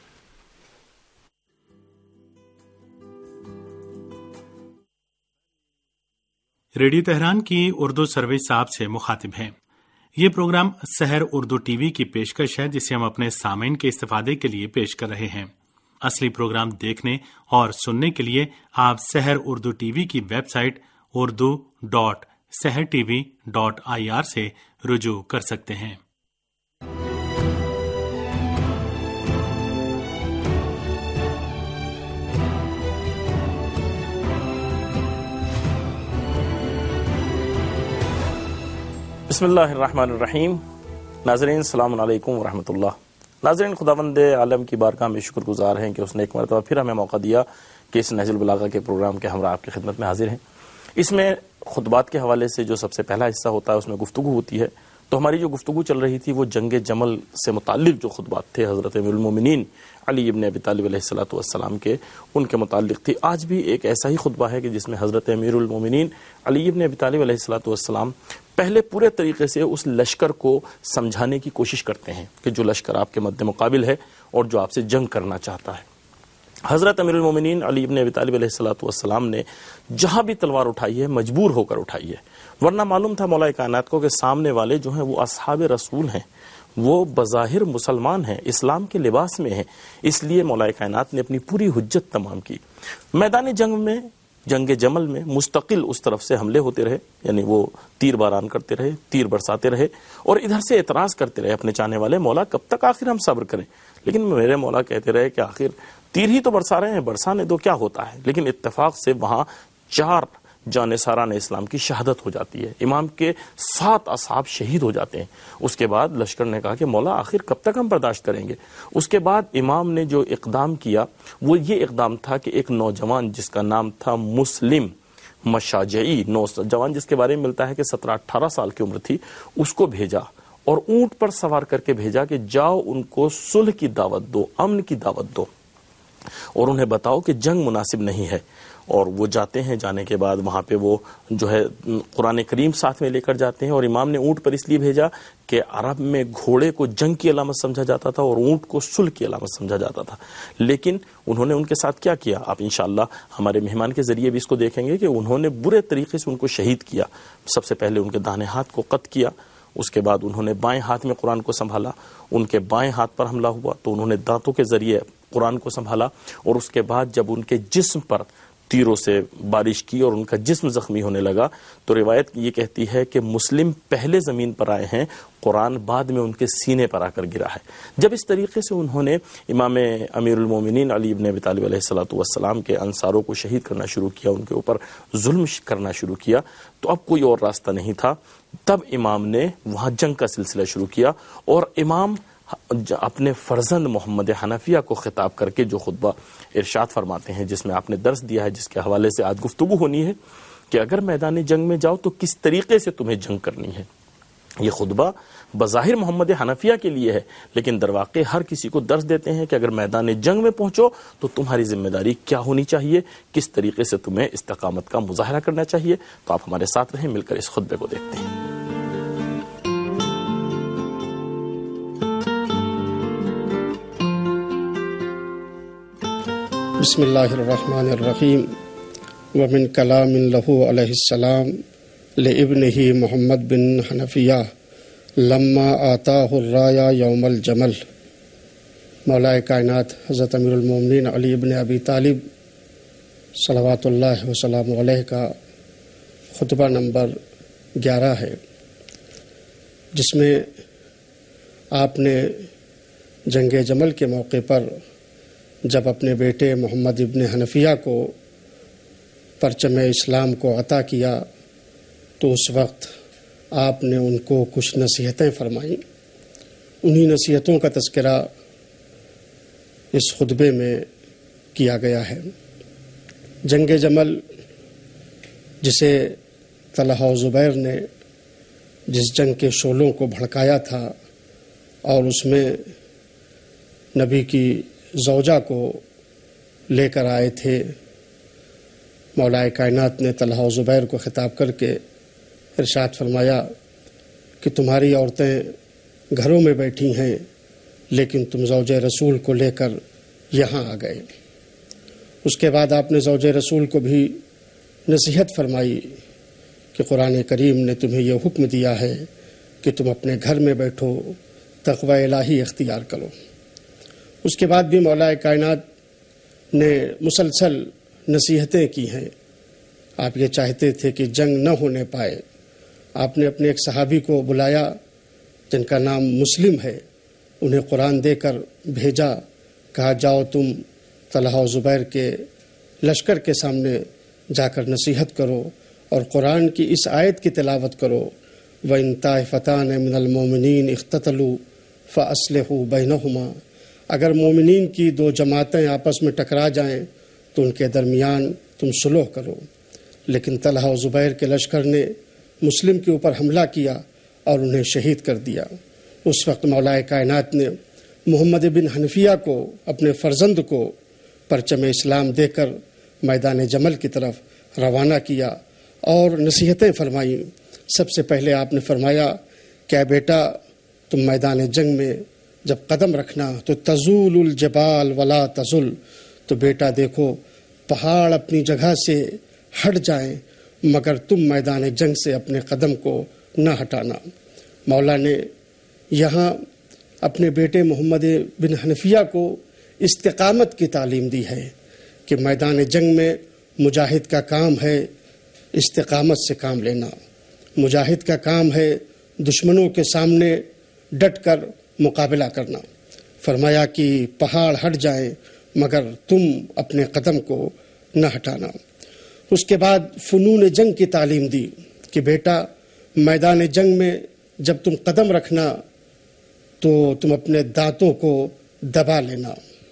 ریڈیو تہران کی اردو سروس آپ سے مخاطب ہیں۔ یہ programme Sahar Urdu T V کی پیشکش ہے، جسے ہم اپنے سامعین کے استفادے کے لیے پیش کر رہے ہیں۔ اصلی پروگرام دیکھنے اور سننے کے لیے آپ سحر اردو ٹی وی کی website Urdu dot Sahar T V dot I R سے رجوع کر سکتے ہیں۔ بسم اللہ الرحمن الرحیم۔ ناظرین السلام علیکم ورحمۃ اللہ۔ ناظرین، خداوند عالم کی بارگاہ میں شکر گزار ہیں کہ اس نے ایک مرتبہ پھر ہمیں موقع دیا کہ اس نہج البلاغہ کے پروگرام کے ہمراہ آپ کی خدمت میں حاضر ہیں۔ اس میں خطبات کے حوالے سے جو سب سے پہلا حصہ ہوتا ہے اس میں گفتگو ہوتی ہے، تو ہماری جو گفتگو چل رہی تھی وہ جنگ جمل سے متعلق جو خطبات تھے حضرت امیر المومنین علی ابن ابی طالب علیہ الصلوۃ والسلام کے، ان کے متعلق تھی۔ آج بھی ایک ایسا ہی خطبہ ہے کہ جس میں حضرت امیر المومنین علی ابن ابی طالب علیہ الصلوۃ والسلام پہلے پورے طریقے سے اس لشکر کو سمجھانے کی کوشش کرتے ہیں کہ جو لشکر آپ کے مد مقابل ہے اور جو آپ سے جنگ کرنا چاہتا ہے۔ حضرت امیر المومنین علی ابن ابی طالب علیہ الصلوۃ والسلام نے جہاں بھی تلوار اٹھائی ہے مجبور ہو کر اٹھائی ہے، ورنہ معلوم تھا مولا کائنات کو کہ سامنے والے جو ہیں وہ اصحاب رسول ہیں، وہ بظاہر مسلمان ہیں، اسلام کے لباس میں ہیں، اس لیے مولا کائنات نے اپنی پوری حجت تمام کی۔ میدان جنگ میں، جنگ جمل میں مستقل اس طرف سے حملے ہوتے رہے، یعنی وہ تیر باران کرتے رہے، تیر برساتے رہے، اور ادھر سے اعتراض کرتے رہے اپنے چاہنے والے، مولا کب تک آخر ہم صبر کریں؟ لیکن میرے مولا کہتے رہے کہ آخر تیر ہی تو برسا رہے ہیں، برسانے دو، کیا ہوتا ہے؟ لیکن اتفاق سے وہاں چار جانثاران اسلام کی شہادت ہو جاتی ہے، امام کے سات اصحاب شہید ہو جاتے ہیں۔ اس کے بعد لشکر نے کہا کہ مولا آخر کب تک ہم برداشت کریں گے؟ اس کے بعد امام نے جو اقدام کیا وہ یہ اقدام تھا کہ ایک نوجوان جس کا نام تھا مسلم مشاجعی، نوجوان جس کے بارے میں ملتا ہے کہ سترہ اٹھارہ سال کی عمر تھی، اس کو بھیجا اور اونٹ پر سوار کر کے بھیجا کہ جاؤ ان کو صلح کی دعوت دو، امن کی دعوت دو، اور انہیں بتاؤ کہ جنگ مناسب نہیں ہے۔ اور وہ جاتے ہیں، جانے کے بعد وہاں پہ وہ جو ہے قرآن کریم ساتھ میں لے کر جاتے ہیں، اور امام نے اونٹ پر اس لیے بھیجا کہ عرب میں گھوڑے کو جنگ کی علامت سمجھا جاتا تھا اور اونٹ کو صلح کی علامت سمجھا جاتا تھا۔ لیکن انہوں نے ان کے ساتھ کیا کیا، آپ انشاءاللہ ہمارے مہمان کے ذریعے بھی اس کو دیکھیں گے کہ انہوں نے برے طریقے سے ان کو شہید کیا۔ سب سے پہلے ان کے داہنے ہاتھ کو قطع کیا، اس کے بعد انہوں نے بائیں ہاتھ میں قرآن کو سنبھالا، ان کے بائیں ہاتھ پر حملہ ہوا تو انہوں نے دانتوں کے ذریعے قرآن کو سنبھالا، اور اس کے بعد جب ان کے جسم پر تیروں سے بارش کی اور ان کا جسم زخمی ہونے لگا تو روایت یہ کہتی ہے کہ مسلم پہلے زمین پر آئے ہیں، قرآن بعد میں ان کے سینے پر آ کر گرا ہے۔ جب اس طریقے سے انہوں نے امام امیر المومنین علی ابن ابی طالب علیہ الصلوۃ والسلام کے انصاروں کو شہید کرنا شروع کیا، ان کے اوپر ظلم کرنا شروع کیا، تو اب کوئی اور راستہ نہیں تھا۔ تب امام نے وہاں جنگ کا سلسلہ شروع کیا، اور امام اپنے فرزند محمد حنفیہ کو خطاب کر کے جو خطبہ ارشاد فرماتے ہیں، جس میں آپ نے درس دیا ہے، جس کے حوالے سے آج گفتگو ہونی ہے کہ اگر میدان جنگ میں جاؤ تو کس طریقے سے تمہیں جنگ کرنی ہے۔ یہ خطبہ بظاہر محمد حنفیہ کے لیے ہے، لیکن در واقع ہر کسی کو درس دیتے ہیں کہ اگر میدان جنگ میں پہنچو تو تمہاری ذمہ داری کیا ہونی چاہیے، کس طریقے سے تمہیں استقامت کا مظاہرہ کرنا چاہیے۔ تو آپ ہمارے ساتھ رہیں، مل کر اس خطبے کو دیکھتے ہیں۔ بسم اللہ الرحمن الرحیم۔ ومن کلام لہ علیہ السلام لابنہ محمد بن حنفیہ لما آتاہ الرایا یوم الجمل، مولا کائنات حضرت امیر المومنین علی ابن ابی طالب صلوات اللہ وسلام علیہ کا خطبہ نمبر گیارہ ہے، جس میں آپ نے جنگ جمل کے موقع پر جب اپنے بیٹے محمد ابن حنفیہ کو پرچم اسلام کو عطا کیا تو اس وقت آپ نے ان کو کچھ نصیحتیں فرمائیں۔ انہی نصیحتوں کا تذکرہ اس خطبے میں کیا گیا ہے۔ جنگ جمل، جسے طلحہ و زبیر نے جس جنگ کے شعلوں کو بھڑکایا تھا اور اس میں نبی کی زوجہ کو لے کر آئے تھے، مولا کائنات نے طلحہ و زبیر کو خطاب کر کے ارشاد فرمایا کہ تمہاری عورتیں گھروں میں بیٹھی ہیں لیکن تم زوج رسول کو لے کر یہاں آ گئے۔ اس کے بعد آپ نے زوج رسول کو بھی نصیحت فرمائی کہ قرآن کریم نے تمہیں یہ حکم دیا ہے کہ تم اپنے گھر میں بیٹھو، تقوی الہی اختیار کرو۔ اس کے بعد بھی مولا کائنات نے مسلسل نصیحتیں کی ہیں۔ آپ یہ چاہتے تھے کہ جنگ نہ ہونے پائے۔ آپ نے اپنے ایک صحابی کو بلایا جن کا نام مسلم ہے، انہیں قرآن دے کر بھیجا، کہا جاؤ تم طلحہ و زبیر کے لشکر کے سامنے جا کر نصیحت کرو اور قرآن کی اس آیت کی تلاوت کرو، وَإِن طَائِفَتَانِ مِنَ الْمُؤْمِنِينَ اخْتَتَلُوا فَأَصْلِحُوا بَيْنَهُمَا، اگر مومنین کی دو جماعتیں آپس میں ٹکرا جائیں تو ان کے درمیان تم صلح کرو۔ لیکن طلحہ و زبیر کے لشکر نے مسلم کے اوپر حملہ کیا اور انہیں شہید کر دیا۔ اس وقت مولا کائنات نے محمد بن حنفیہ کو، اپنے فرزند کو، پرچم اسلام دے کر میدان جمل کی طرف روانہ کیا اور نصیحتیں فرمائیں۔ سب سے پہلے آپ نے فرمایا کہ بیٹا تم میدان جنگ میں جب قدم رکھنا تو تزول الجبال ولا تزل، تو بیٹا دیکھو پہاڑ اپنی جگہ سے ہٹ جائیں مگر تم میدان جنگ سے اپنے قدم کو نہ ہٹانا۔ مولا نے یہاں اپنے بیٹے محمد بن حنفیہ کو استقامت کی تعلیم دی ہے کہ میدان جنگ میں مجاہد کا کام ہے استقامت سے کام لینا، مجاہد کا کام ہے دشمنوں کے سامنے ڈٹ کر مقابلہ کرنا۔ فرمایا کہ پہاڑ ہٹ جائیں مگر تم اپنے قدم کو نہ ہٹانا۔ اس کے بعد فنون جنگ کی تعلیم دی کہ بیٹا میدان جنگ میں جب تم قدم رکھنا تو تم اپنے دانتوں کو دبا لینا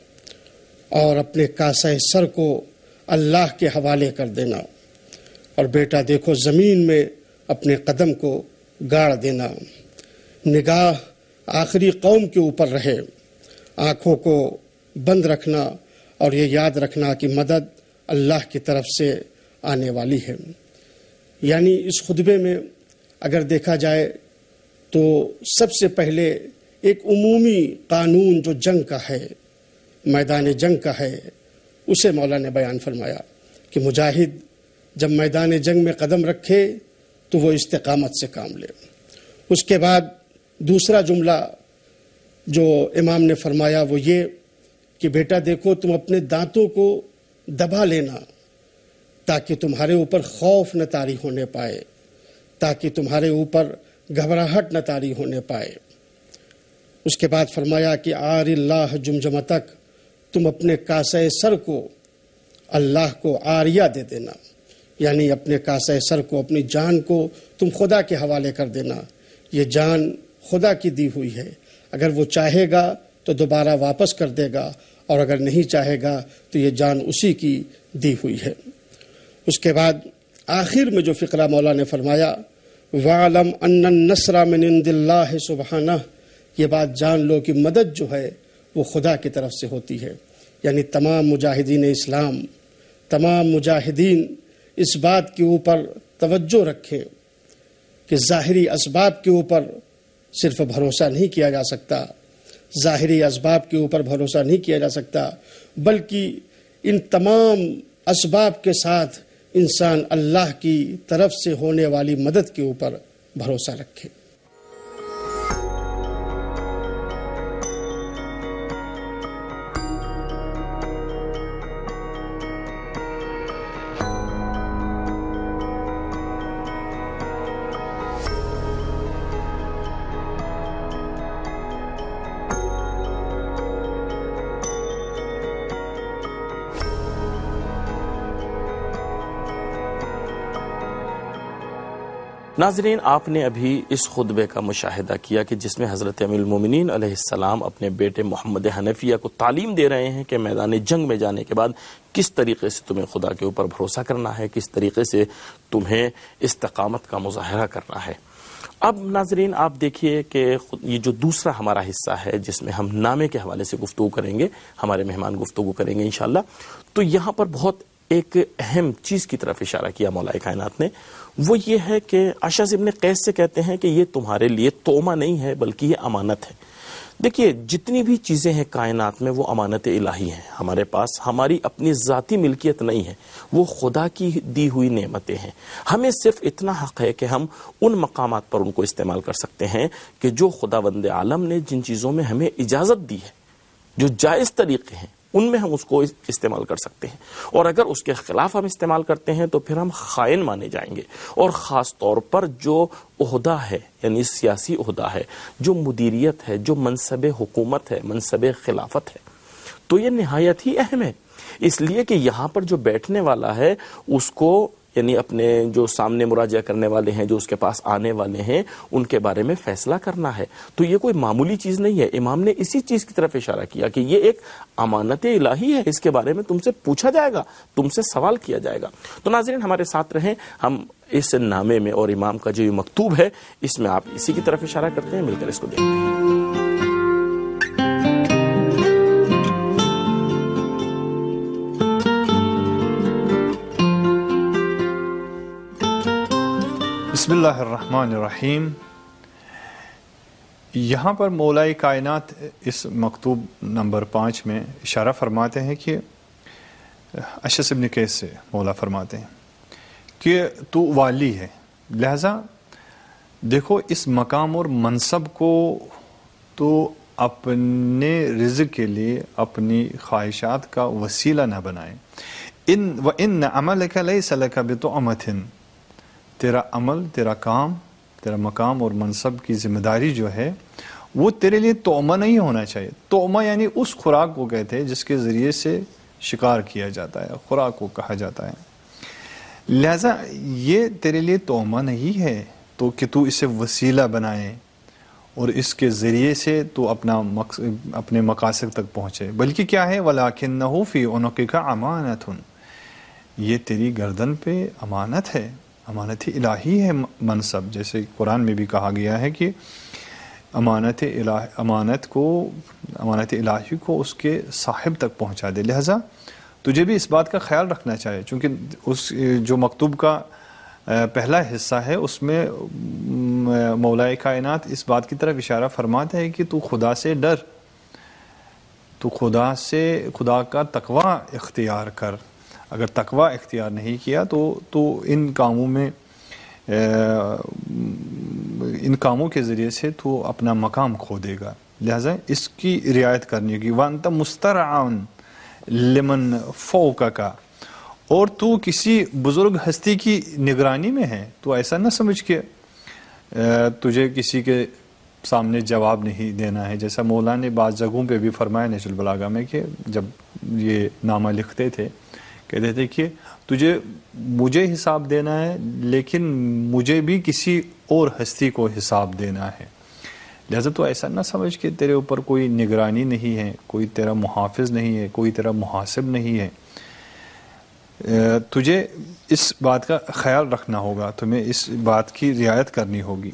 اور اپنے کاسہ سر کو اللہ کے حوالے کر دینا، اور بیٹا دیکھو زمین میں اپنے قدم کو گاڑ دینا، نگاہ آخری قوم کے اوپر رہے، آنکھوں کو بند رکھنا اور یہ یاد رکھنا کہ مدد اللہ کی طرف سے آنے والی ہے۔ یعنی اس خطبے میں اگر دیکھا جائے تو سب سے پہلے ایک عمومی قانون جو جنگ کا ہے، میدان جنگ کا ہے، اسے مولا نے بیان فرمایا کہ مجاہد جب میدان جنگ میں قدم رکھے تو وہ استقامت سے کام لے۔ اس کے بعد دوسرا جملہ جو امام نے فرمایا وہ یہ کہ بیٹا دیکھو تم اپنے دانتوں کو دبا لینا تاکہ تمہارے اوپر خوف نہ طاری ہونے پائے، تاکہ تمہارے اوپر گھبراہٹ نہ طاری ہونے پائے۔ اس کے بعد فرمایا کہ آر اللہ جمجمتک، تم اپنے کاسہ سر کو اللہ کو عاریہ دے دینا، یعنی اپنے کاسہ سر کو، اپنی جان کو تم خدا کے حوالے کر دینا۔ یہ جان خدا کی دی ہوئی ہے، اگر وہ چاہے گا تو دوبارہ واپس کر دے گا اور اگر نہیں چاہے گا تو یہ جان اسی کی دی ہوئی ہے۔ اس کے بعد آخر میں جو فقرہ مولا نے فرمایا وَعْلَمْ أَنَّ النَّصْرَ مِنْ عِنْدِ اللَّهِ سُبْحَانَهُ، یہ بات جان لو کہ مدد جو ہے وہ خدا کی طرف سے ہوتی ہے۔ یعنی تمام مجاہدین اسلام، تمام مجاہدین اس بات کے اوپر توجہ رکھیں کہ ظاہری اسباب کے اوپر صرف بھروسہ نہیں کیا جا سکتا، ظاہری اسباب کے اوپر بھروسہ نہیں کیا جا سکتا، بلکہ ان تمام اسباب کے ساتھ انسان اللہ کی طرف سے ہونے والی مدد کے اوپر بھروسہ رکھے۔ ناظرین، آپ نے ابھی اس خطبے کا مشاہدہ کیا کہ جس میں حضرت امیر المومنین علیہ السلام اپنے بیٹے محمد حنفیہ کو تعلیم دے رہے ہیں کہ میدان جنگ میں جانے کے بعد کس طریقے سے تمہیں خدا کے اوپر بھروسہ کرنا ہے، کس طریقے سے تمہیں استقامت کا مظاہرہ کرنا ہے۔ اب ناظرین آپ دیکھیے کہ یہ جو دوسرا ہمارا حصہ ہے جس میں ہم نامے کے حوالے سے گفتگو کریں گے، ہمارے مہمان گفتگو کریں گے انشاءاللہ، تو یہاں پر بہت ایک اہم چیز کی طرف اشارہ کیا مولا کائنات نے، وہ یہ ہے کہ اشعث ابن قیس سے کہتے ہیں کہ یہ تمہارے لیے تومہ نہیں ہے بلکہ یہ امانت ہے۔ دیکھیے جتنی بھی چیزیں ہیں کائنات میں وہ امانت الہی ہیں، ہمارے پاس ہماری اپنی ذاتی ملکیت نہیں ہے، وہ خدا کی دی ہوئی نعمتیں ہیں۔ ہمیں صرف اتنا حق ہے کہ ہم ان مقامات پر ان کو استعمال کر سکتے ہیں کہ جو خداوند عالم نے جن چیزوں میں ہمیں اجازت دی ہے، جو جائز طریقے ہیں، ان میں ہم اس کو استعمال کر سکتے ہیں، اور اگر اس کے خلاف ہم استعمال کرتے ہیں تو پھر ہم خائن مانے جائیں گے۔ اور خاص طور پر جو عہدہ ہے، یعنی سیاسی عہدہ ہے، جو مدیریت ہے، جو منصب حکومت ہے، منصب خلافت ہے، تو یہ نہایت ہی اہم ہے، اس لیے کہ یہاں پر جو بیٹھنے والا ہے اس کو، یعنی اپنے جو سامنے مراجعہ کرنے والے ہیں، جو اس کے پاس آنے والے ہیں، ان کے بارے میں فیصلہ کرنا ہے، تو یہ کوئی معمولی چیز نہیں ہے۔ امام نے اسی چیز کی طرف اشارہ کیا کہ یہ ایک امانت الہی ہے، اس کے بارے میں تم سے پوچھا جائے گا، تم سے سوال کیا جائے گا۔ تو ناظرین ہمارے ساتھ رہیں، ہم اس نامے میں اور امام کا جو یہ مکتوب ہے اس میں آپ اسی کی طرف اشارہ کرتے ہیں، مل کر اس کو دیکھتے ہیں۔ بسم اللہ الرحمن الرحیم۔ یہاں پر مولا کائنات اس مکتوب نمبر پانچ میں اشارہ فرماتے ہیں کہ اشعث ابن قیس سے مولا فرماتے ہیں کہ تو والی ہے، لہذا دیکھو اس مقام اور منصب کو تو اپنے رزق کے لیے اپنی خواہشات کا وسیلہ نہ بنائیں۔ ان وَإِنَّ عَمَلَكَ لَيْسَ لَكَ بِطُعْمَةٍ، تیرا عمل، تیرا کام، تیرا مقام اور منصب کی ذمہ داری جو ہے وہ تیرے لیے تومہ نہیں ہونا چاہیے۔ تومہ یعنی اس خوراک کو کہتے ہیں جس کے ذریعے سے شکار کیا جاتا ہے، خوراک کو کہا جاتا ہے، لہذا یہ تیرے لیے تومہ نہیں ہے تو کہ تو اسے وسیلہ بنائے اور اس کے ذریعے سے تو اپنا مقصد اپنے مقاصد تک پہنچے، بلکہ کیا ہے وَلَكِنَّهُ فِي عُنُقِكَ أَمَانَةٌ، یہ تیری گردن پہ امانت ہے، امانت الہی ہے منصب، جیسے قرآن میں بھی کہا گیا ہے کہ امانت الہ امانت کو امانت الہی کو اس کے صاحب تک پہنچا دے، لہذا تجھے بھی اس بات کا خیال رکھنا چاہیے، چونکہ اس جو مکتوب کا پہلا حصہ ہے اس میں مولا کائنات اس بات کی طرف اشارہ فرماتا ہے کہ تو خدا سے ڈر، تو خدا سے خدا کا تقوی اختیار کر، اگر تقوی اختیار نہیں کیا تو تو ان کاموں میں ان کاموں کے ذریعے سے تو اپنا مقام کھو دے گا، لہذا اس کی رعایت کرنی ہوگی۔ وَأَنْتَ مُسْتَرْعًا لِمَنْ فَوْقَكَ، اور تو کسی بزرگ ہستی کی نگرانی میں ہے، تو ایسا نہ سمجھ کے تجھے کسی کے سامنے جواب نہیں دینا ہے، جیسا مولا نے بعض جگہوں پہ بھی فرمایا نہج البلاغہ میں کہ جب یہ نامہ لکھتے تھے کہتے تھے کہ تجھے مجھے حساب دینا ہے لیکن مجھے بھی کسی اور ہستی کو حساب دینا ہے، لہذا تو ایسا نہ سمجھ کہ تیرے اوپر کوئی نگرانی نہیں ہے، کوئی تیرا محافظ نہیں ہے، کوئی تیرا محاسب نہیں ہے، تجھے اس بات کا خیال رکھنا ہوگا، تمہیں اس بات کی رعایت کرنی ہوگی۔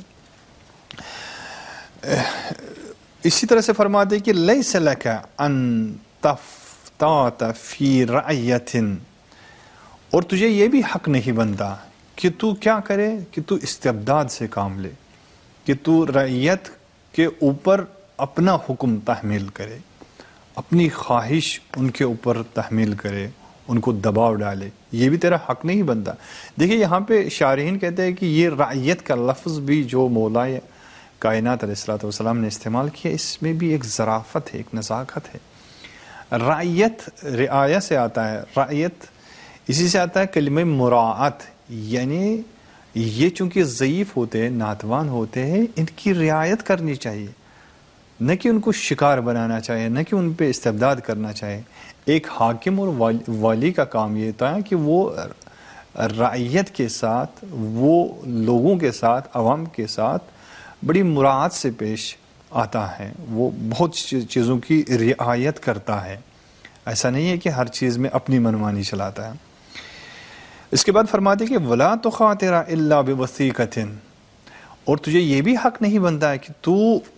اسی طرح سے فرماتے کہ لیس لک ان تفتات فی رعیت، اور تجھے یہ بھی حق نہیں بنتا کہ تو کیا کرے کہ تو استبداد سے کام لے، کہ تو رعیت کے اوپر اپنا حکم تحمیل کرے، اپنی خواہش ان کے اوپر تحمیل کرے، ان کو دباؤ ڈالے، یہ بھی تیرا حق نہیں بنتا۔ دیکھیں یہاں پہ شارحین کہتے ہیں کہ یہ رعیت کا لفظ بھی جو مولا کائنات علیہ الصلوۃ والسلام نے استعمال کیا، اس میں بھی ایک ظرافت ہے، ایک نزاکت ہے۔ رعیت رعایہ سے آتا ہے، رعیت اسی سے آتا ہے کلمہ مراعات، یعنی یہ چونکہ ضعیف ہوتے ہیں، ناتوان ہوتے ہیں، ان کی رعایت کرنی چاہیے، نہ کہ ان کو شکار بنانا چاہیے، نہ کہ ان پہ استبداد کرنا چاہیے۔ ایک حاکم اور والی کا کام یہ ہوتا ہے کہ وہ رعیت کے ساتھ، وہ لوگوں کے ساتھ، عوام کے ساتھ بڑی مراعات سے پیش آتا ہے، وہ بہت چیزوں کی رعایت کرتا ہے، ایسا نہیں ہے کہ ہر چیز میں اپنی منمانی چلاتا ہے۔ اس کے بعد فرماتے کہ وَلَا تُخَاطِرَ إِلَّا بِوَثِيقَةٍ، اور تجھے یہ بھی حق نہیں بنتا ہے کہ تو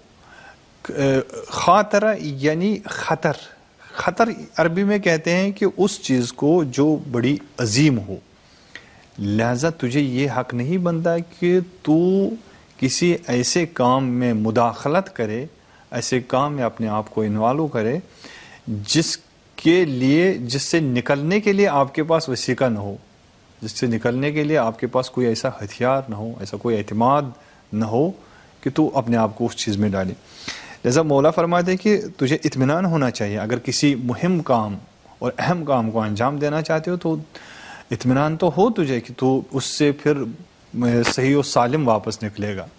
خاطرہ یعنی خطر، خطر عربی میں کہتے ہیں کہ اس چیز کو جو بڑی عظیم ہو، لہذا تجھے یہ حق نہیں بنتا کہ تو کسی ایسے کام میں مداخلت کرے، ایسے کام میں اپنے آپ کو انوالو کرے جس کے لیے جس سے نکلنے کے لیے آپ کے پاس وسیقہ نہ ہو، جس سے نکلنے کے لیے آپ کے پاس کوئی ایسا ہتھیار نہ ہو، ایسا کوئی اعتماد نہ ہو کہ تو اپنے آپ کو اس چیز میں ڈالے۔ لہذا مولا فرماتے کہ تجھے اطمینان ہونا چاہیے، اگر کسی مہم کام اور اہم کام کو انجام دینا چاہتے ہو تو اطمینان تو ہو تجھے کہ تو اس سے پھر صحیح و سالم واپس نکلے گا۔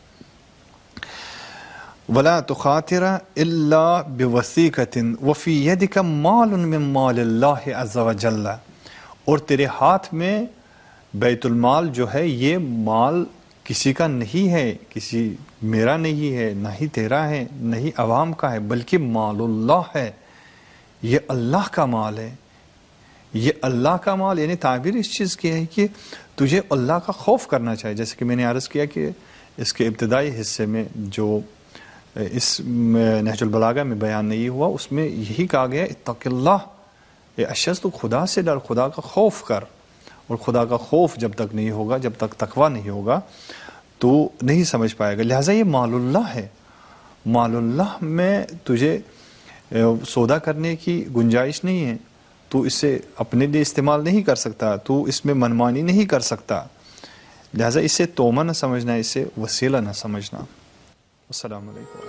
وَلَا تُخَاطِرَ إِلَّا بِوَثِيقَةٍ وَفِي يَدِكَ مَالٌ مِّن مَالِ اللَّهِ عَزَّ وَجَلَّ، اور تیرے ہاتھ میں بیت المال جو ہے یہ مال کسی کا نہیں ہے، کسی میرا نہیں ہے، نہ ہی تیرا ہے، نہ ہی عوام کا ہے، بلکہ مال اللہ ہے، یہ اللہ کا مال ہے، یہ اللہ کا مال، یعنی تعبیر اس چیز کی ہے کہ تجھے اللہ کا خوف کرنا چاہیے، جیسے کہ میں نے عرض کیا کہ اس کے ابتدائی حصے میں جو اس نہج البلاغہ میں بیان نہیں ہوا، اس میں یہی کہا گیا اتق اللہ، اے اشخاص تو خدا سے ڈر، خدا کا خوف کر، اور خدا کا خوف جب تک نہیں ہوگا، جب تک تقویٰ نہیں ہوگا تو نہیں سمجھ پائے گا۔ لہٰذا یہ مال اللہ ہے، مال اللہ میں تجھے سودا کرنے کی گنجائش نہیں ہے، تو اسے اپنے لیے استعمال نہیں کر سکتا، تو اس میں منمانی نہیں کر سکتا، لہٰذا اسے تومہ نہ سمجھنا، اسے وسیلہ نہ سمجھنا۔ السلام علیکم۔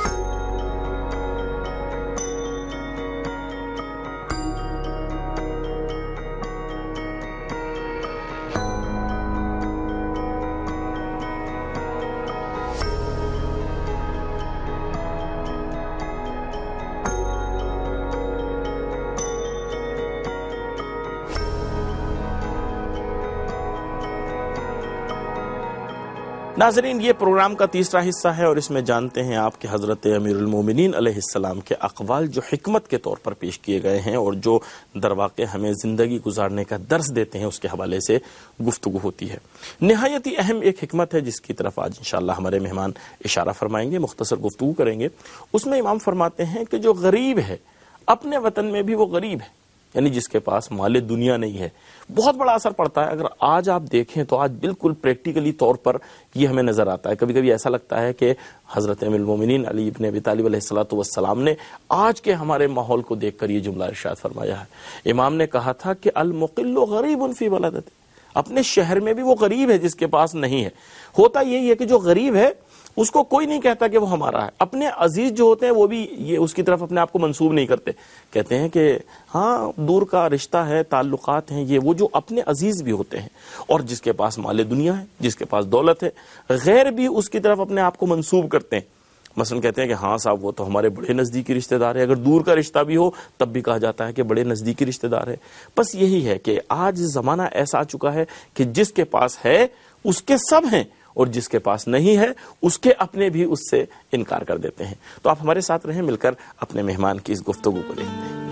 ناظرین، یہ پروگرام کا تیسرا حصہ ہے اور اس میں جانتے ہیں آپ کہ حضرت امیر المومنین علیہ السلام کے اقوال جو حکمت کے طور پر پیش کیے گئے ہیں اور جو درواقع ہمیں زندگی گزارنے کا درس دیتے ہیں، اس کے حوالے سے گفتگو ہوتی ہے۔ نہایت ہی اہم ایک حکمت ہے جس کی طرف آج انشاءاللہ ہمارے مہمان اشارہ فرمائیں گے، مختصر گفتگو کریں گے۔ اس میں امام فرماتے ہیں کہ جو غریب ہے اپنے وطن میں بھی وہ غریب ہے، یعنی جس کے پاس مال دنیا نہیں ہے، بہت بڑا اثر پڑتا ہے۔ اگر آج آپ دیکھیں تو آج بالکل پریکٹیکلی طور پر یہ ہمیں نظر آتا ہے، کبھی کبھی ایسا لگتا ہے کہ حضرت امیر المومنین علی ابن ابی طالب علیہ الصلوۃ والسلام نے آج کے ہمارے ماحول کو دیکھ کر یہ جملہ ارشاد فرمایا ہے۔ امام نے کہا تھا کہ المقل غریب فی بلدتہ، اپنے شہر میں بھی وہ غریب ہے جس کے پاس نہیں ہے۔ ہوتا یہی ہے کہ جو غریب ہے اس کو کوئی نہیں کہتا کہ وہ ہمارا ہے، اپنے عزیز جو ہوتے ہیں وہ بھی یہ اس کی طرف اپنے آپ کو منسوب نہیں کرتے، کہتے ہیں کہ ہاں دور کا رشتہ ہے، تعلقات ہیں، یہ وہ جو اپنے عزیز بھی ہوتے ہیں۔ اور جس کے پاس مال دنیا ہے، جس کے پاس دولت ہے، غیر بھی اس کی طرف اپنے آپ کو منسوب کرتے ہیں، مثلا کہتے ہیں کہ ہاں صاحب وہ تو ہمارے بڑے نزدیکی رشتہ دار ہے، اگر دور کا رشتہ بھی ہو تب بھی کہا جاتا ہے کہ بڑے نزدیکی رشتہ دار ہے۔ بس یہی ہے کہ آج زمانہ ایسا آ چکا ہے کہ جس کے پاس ہے اس کے سب ہیں، اور جس کے پاس نہیں ہے اس کے اپنے بھی اس سے انکار کر دیتے ہیں۔ تو آپ ہمارے ساتھ رہیں، مل کر اپنے مہمان کی اس گفتگو کو دیکھتے ہیں۔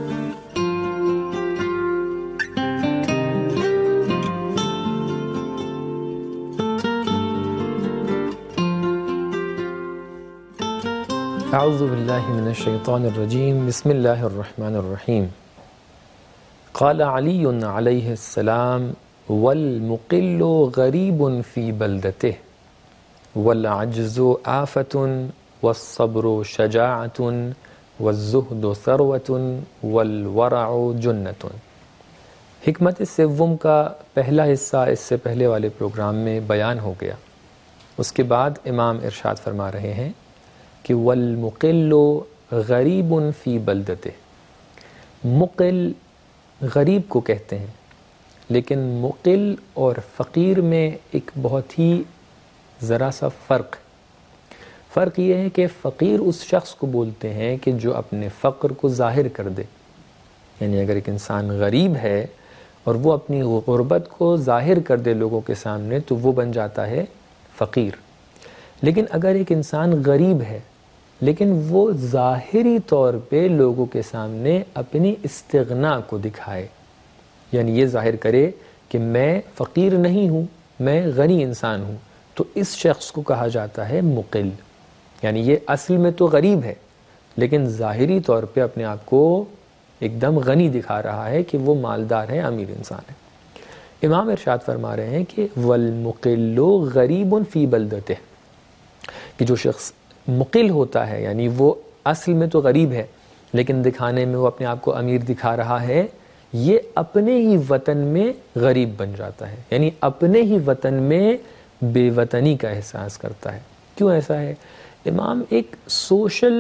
اعوذ باللہ من الشیطان الرجیم، بسم اللہ الرحمن الرحیم۔ قال علی علیہ السلام والمقل غریب فی بلدته والعجز آفت والصبر شجاعت والزہد ثروت والورع جنت۔ حکمت سوم کا پہلا حصہ اس سے پہلے والے پروگرام میں بیان ہو گیا۔ اس کے بعد امام ارشاد فرما رہے ہیں کہ والمقل غریب فی بلدته، مقل غریب کو کہتے ہیں، لیکن مقل اور فقیر میں ایک بہت ہی ذرا سا فرق فرق یہ ہے کہ فقیر اس شخص کو بولتے ہیں کہ جو اپنے فقر کو ظاہر کر دے، یعنی اگر ایک انسان غریب ہے اور وہ اپنی غربت کو ظاہر کر دے لوگوں کے سامنے تو وہ بن جاتا ہے فقیر. لیکن اگر ایک انسان غریب ہے لیکن وہ ظاہری طور پہ لوگوں کے سامنے اپنی استغنا کو دکھائے، یعنی یہ ظاہر کرے کہ میں فقیر نہیں ہوں، میں غنی انسان ہوں، تو اس شخص کو کہا جاتا ہے مقل. یعنی یہ اصل میں تو غریب ہے لیکن ظاہری طور پہ اپنے آپ کو ایک دم غنی دکھا رہا ہے کہ وہ مالدار ہے، امیر انسان ہے. امام ارشاد فرما رہے ہیں کہ والمقل غریب فی بلدته، کہ جو شخص مقل ہوتا ہے یعنی وہ اصل میں تو غریب ہے لیکن دکھانے میں وہ اپنے آپ کو امیر دکھا رہا ہے، یہ اپنے ہی وطن میں غریب بن جاتا ہے، یعنی اپنے ہی وطن میں بے وطنی کا احساس کرتا ہے. کیوں ایسا ہے؟ امام ایک سوشل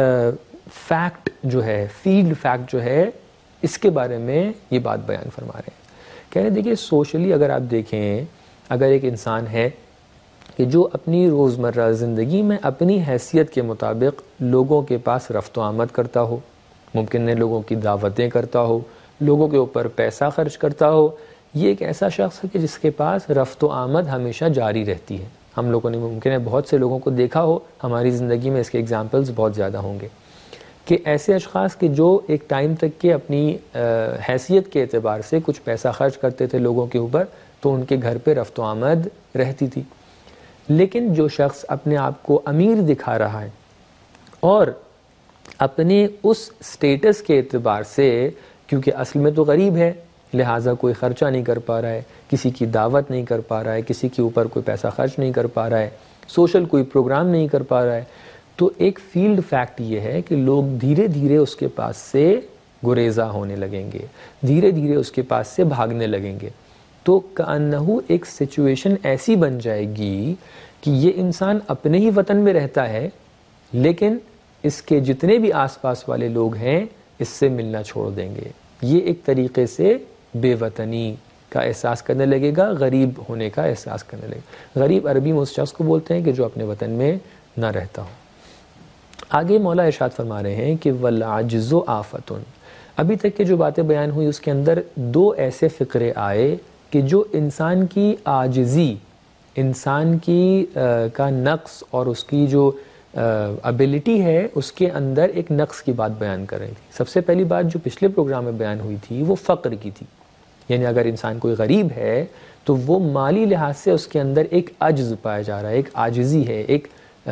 فیکٹ جو ہے، فیلڈ فیکٹ جو ہے، اس کے بارے میں یہ بات بیان فرما رہے ہیں. کہہ رہے ہیں دیکھیے سوشلی اگر آپ دیکھیں، اگر ایک انسان ہے کہ جو اپنی روزمرہ زندگی میں اپنی حیثیت کے مطابق لوگوں کے پاس رفت و آمد کرتا ہو، ممکن ہے لوگوں کی دعوتیں کرتا ہو، لوگوں کے اوپر پیسہ خرچ کرتا ہو، یہ ایک ایسا شخص ہے کہ جس کے پاس رفت و آمد ہمیشہ جاری رہتی ہے. ہم لوگوں نے ممکن ہے بہت سے لوگوں کو دیکھا ہو، ہماری زندگی میں اس کے ایگزامپلز بہت زیادہ ہوں گے کہ ایسے اشخاص کہ جو ایک ٹائم تک کے اپنی حیثیت کے اعتبار سے کچھ پیسہ خرچ کرتے تھے لوگوں کے اوپر تو ان کے گھر پہ رفت و آمد رہتی تھی. لیکن جو شخص اپنے آپ کو امیر دکھا رہا ہے اور اپنے اس سٹیٹس کے اعتبار سے، کیونکہ اصل میں تو غریب ہے لہٰذا کوئی خرچہ نہیں کر پا رہا ہے، کسی کی دعوت نہیں کر پا رہا ہے، کسی کے اوپر کوئی پیسہ خرچ نہیں کر پا رہا ہے، سوشل کوئی پروگرام نہیں کر پا رہا ہے، تو ایک فیلڈ فیکٹ یہ ہے کہ لوگ دھیرے دھیرے اس کے پاس سے گریزہ ہونے لگیں گے، دھیرے دھیرے اس کے پاس سے بھاگنے لگیں گے. تو کأنہو ایک سچویشن ایسی بن جائے گی کہ یہ انسان اپنے ہی وطن میں رہتا ہے لیکن اس کے جتنے بھی آس پاس والے لوگ ہیں اس سے ملنا چھوڑ دیں گے. یہ ایک طریقے سے بے وطنی کا احساس کرنے لگے گا، غریب ہونے کا احساس کرنے لگے گا. غریب عربی میں اس شخص کو بولتے ہیں کہ جو اپنے وطن میں نہ رہتا ہو. آگے مولا ارشاد فرما رہے ہیں کہ والعجز آفۃ. ابھی تک کے جو باتیں بیان ہوئی اس کے اندر دو ایسے فقرے آئے کہ جو انسان کی عاجزی، انسان کی کا نقص اور اس کی جو ابیلٹی ہے اس کے اندر ایک نقص کی بات بیان کر رہی تھی. سب سے پہلی بات جو پچھلے پروگرام میں بیان ہوئی تھی وہ فقر کی تھی، یعنی اگر انسان کوئی غریب ہے تو وہ مالی لحاظ سے اس کے اندر ایک عجز پایا جا رہا ہے، ایک عاجزی ہے، ایک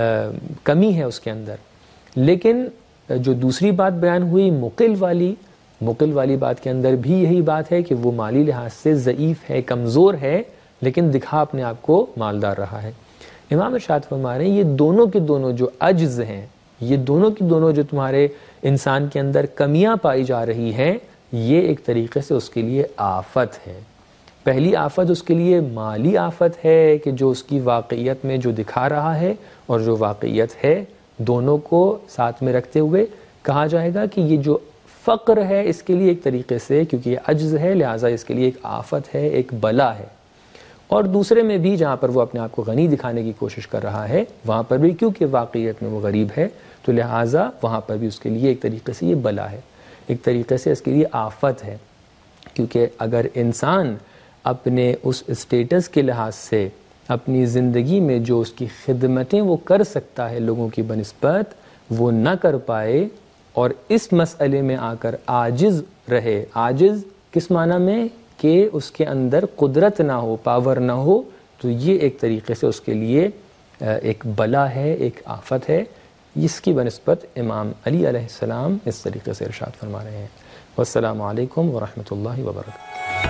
کمی ہے اس کے اندر. لیکن جو دوسری بات بیان ہوئی مقل والی، مقل والی بات کے اندر بھی یہی بات ہے کہ وہ مالی لحاظ سے ضعیف ہے، کمزور ہے لیکن دکھا اپنے آپ کو مالدار رہا ہے. امام ارشاد فرما رہے ہیں یہ دونوں کے دونوں جو عجز ہیں، یہ دونوں کی دونوں جو تمہارے انسان کے اندر کمیاں پائی جا رہی ہیں، یہ ایک طریقے سے اس کے لیے آفت ہے. پہلی آفت اس کے لیے مالی آفت ہے کہ جو اس کی واقعیت میں جو دکھا رہا ہے اور جو واقعیت ہے دونوں کو ساتھ میں رکھتے ہوئے کہا جائے گا کہ یہ جو فقر ہے اس کے لیے ایک طریقے سے، کیونکہ یہ عجز ہے لہٰذا اس کے لیے ایک آفت ہے، ایک بلا ہے. اور دوسرے میں بھی جہاں پر وہ اپنے آپ کو غنی دکھانے کی کوشش کر رہا ہے وہاں پر بھی کیونکہ واقعیت میں وہ غریب ہے تو لہٰذا وہاں پر بھی اس کے لیے ایک طریقے سے یہ بلا ہے، ایک طریقے سے اس کے لیے آفت ہے. کیونکہ اگر انسان اپنے اس اسٹیٹس کے لحاظ سے اپنی زندگی میں جو اس کی خدمتیں وہ کر سکتا ہے لوگوں کی بنسبت وہ نہ کر پائے اور اس مسئلے میں آ کر عاجز رہے، عاجز کس معنی میں کہ اس کے اندر قدرت نہ ہو، پاور نہ ہو، تو یہ ایک طریقے سے اس کے لیے ایک بلا ہے، ایک آفت ہے. اس کی بنسبت امام علی علیہ السلام اس طریقے سے ارشاد فرما رہے ہیں. والسلام علیکم ورحمۃ اللہ وبرکاتہ.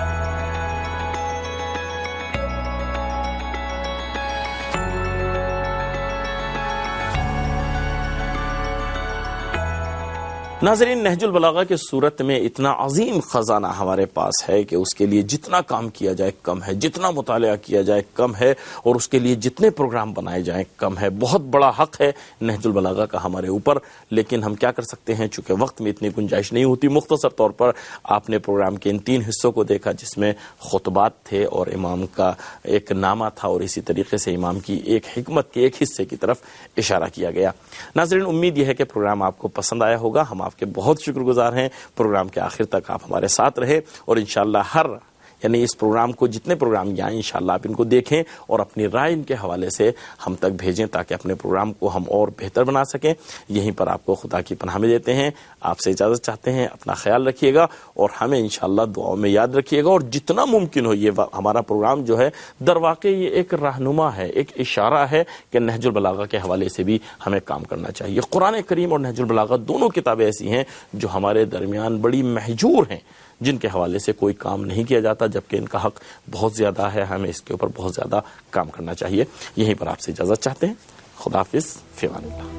ناظرین، نہج البلاغہ کے صورت میں اتنا عظیم خزانہ ہمارے پاس ہے کہ اس کے لیے جتنا کام کیا جائے کم ہے، جتنا مطالعہ کیا جائے کم ہے، اور اس کے لیے جتنے پروگرام بنائے جائیں کم ہے. بہت بڑا حق ہے نہج البلاغہ کا ہمارے اوپر، لیکن ہم کیا کر سکتے ہیں؟ چونکہ وقت میں اتنی گنجائش نہیں ہوتی. مختصر طور پر آپ نے پروگرام کے ان تین حصوں کو دیکھا جس میں خطبات تھے اور امام کا ایک نامہ تھا اور اسی طریقے سے امام کی ایک حکمت کے ایک حصے کی طرف اشارہ کیا گیا. ناظرین، امید یہ ہے کہ پروگرام آپ کو پسند آیا ہوگا. ہم آپ کے بہت شکر گزار ہیں. پروگرام کے آخر تک آپ ہمارے ساتھ رہے اور انشاءاللہ ہر یعنی اس پروگرام کو جتنے پروگرام یہ آئیں انشاءاللہ آپ ان کو دیکھیں اور اپنی رائے ان کے حوالے سے ہم تک بھیجیں تاکہ اپنے پروگرام کو ہم اور بہتر بنا سکیں. یہیں پر آپ کو خدا کی پناہ میں دیتے ہیں, آپ سے اجازت چاہتے ہیں. اپنا خیال رکھیے گا اور ہمیں انشاءاللہ دعاؤں میں یاد رکھیے گا, اور جتنا ممکن ہو یہ ہمارا پروگرام جو ہے در واقع یہ ایک رہنما ہے, ایک اشارہ ہے کہ نہج البلاغہ کے حوالے سے بھی ہمیں کام کرنا چاہیے. قرآن کریم اور نہج البلاغہ دونوں کتابیں ایسی ہیں جو ہمارے درمیان بڑی مہجور ہیں, جن کے حوالے سے کوئی کام نہیں کیا جاتا, جبکہ ان کا حق بہت زیادہ ہے. ہمیں اس کے اوپر بہت زیادہ کام کرنا چاہیے. یہیں پر آپ سے اجازت چاہتے ہیں. خدا حافظ, فی امان اللہ.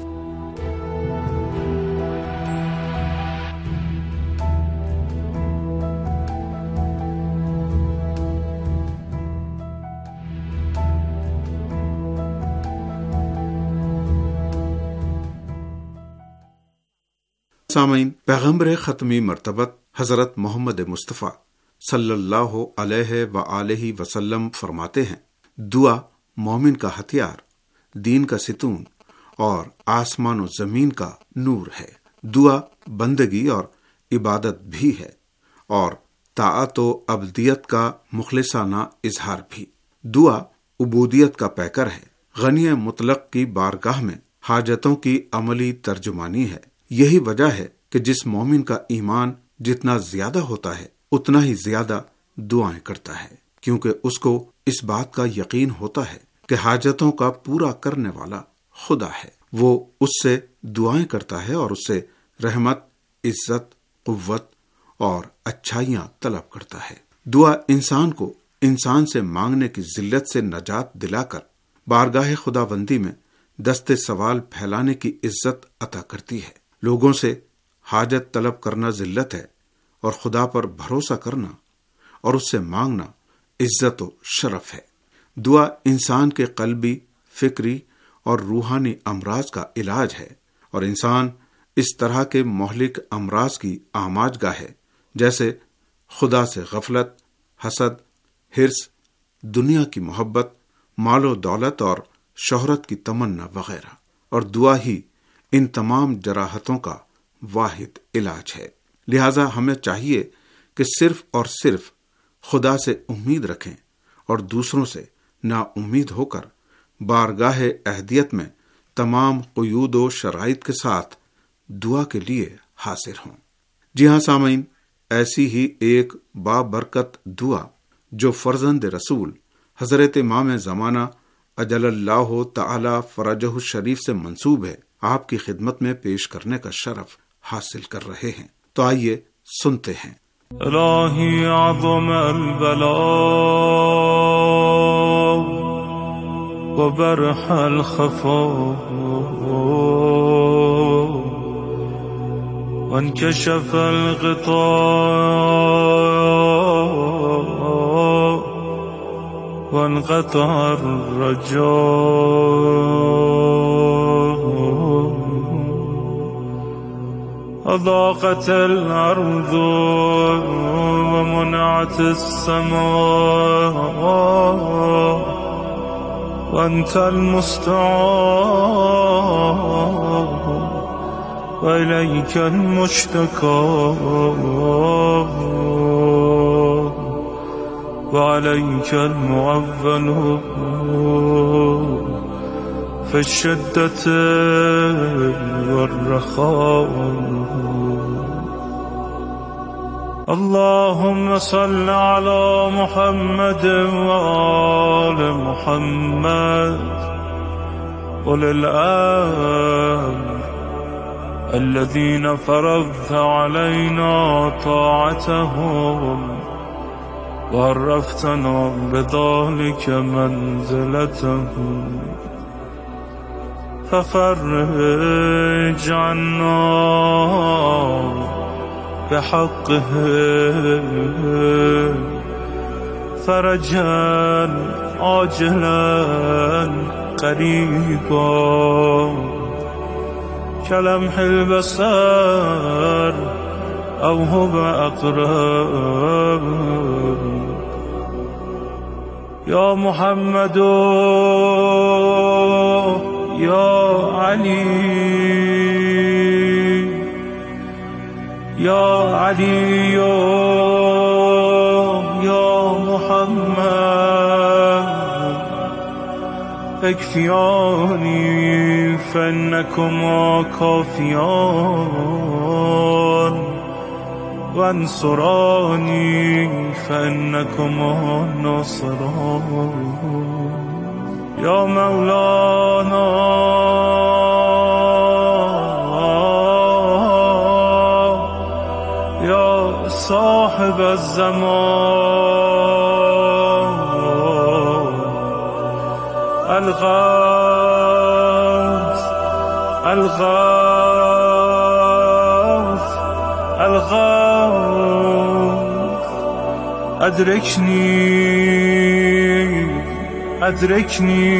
سامعین, پیغمبر ختمی مرتبت حضرت محمد مصطفیٰ صلی اللہ علیہ وآلہ وسلم فرماتے ہیں, دعا مومن کا ہتھیار, دین کا ستون اور آسمان و زمین کا نور ہے. دعا بندگی اور عبادت بھی ہے اور طاعت و عبدیت کا مخلصانہ اظہار بھی. دعا عبودیت کا پیکر ہے, غنی مطلق کی بارگاہ میں حاجتوں کی عملی ترجمانی ہے. یہی وجہ ہے کہ جس مومن کا ایمان جتنا زیادہ ہوتا ہے اتنا ہی زیادہ دعائیں کرتا ہے, کیونکہ اس کو اس بات کا یقین ہوتا ہے کہ حاجتوں کا پورا کرنے والا خدا ہے. وہ اس سے دعائیں کرتا ہے اور اس سے رحمت, عزت, قوت اور اچھائیاں طلب کرتا ہے. دعا انسان کو انسان سے مانگنے کی ذلت سے نجات دلا کر بارگاہ خداوندی میں دست سوال پھیلانے کی عزت عطا کرتی ہے. لوگوں سے حاجت طلب کرنا ذلت ہے اور خدا پر بھروسہ کرنا اور اس سے مانگنا عزت و شرف ہے. دعا انسان کے قلبی, فکری اور روحانی امراض کا علاج ہے, اور انسان اس طرح کے مہلک امراض کی آماج گاہ ہے جیسے خدا سے غفلت, حسد, حرص, دنیا کی محبت, مال و دولت اور شہرت کی تمنا وغیرہ. اور دعا ہی ان تمام جراحتوں کا واحد علاج ہے. لہذا ہمیں چاہیے کہ صرف اور صرف خدا سے امید رکھیں اور دوسروں سے نا امید ہو کر بارگاہ اہدیت میں تمام قیود و شرائط کے ساتھ دعا کے لیے حاضر ہوں. جی ہاں سامعین, ایسی ہی ایک بابرکت دعا جو فرزند رسول حضرت امام زمانہ اجل اللہ تعالی فرجہ الشریف سے منسوب ہے, آپ کی خدمت میں پیش کرنے کا شرف حاصل کر رہے ہیں. تو آئیے سنتے ہیں. الہی اعظم البلاء وبرح الخفاء وانكشف الغطاء وانقطع الرجاء أضاقت الأرض ومنعت السماء وأنت المستعان وإليك المشتكى وعليك المعول في الشدة والرخاء. اللهم صل على محمد وآل محمد أولي الأمر الذين فرضت علينا طاعتهم وعرفتنا بذلك منزلتهم ففرج عنا بحقه فرجا عاجلا قريبا كلمح البصر أو هو أقرب. يا محمد يا علي یا علی یا محمد اکفیانی فانکما کافیان وانصرانی فانکما ناصران یا مولانا یا صاحب الزمان الغوث الغوث الغوث ادرکنی ادرکنی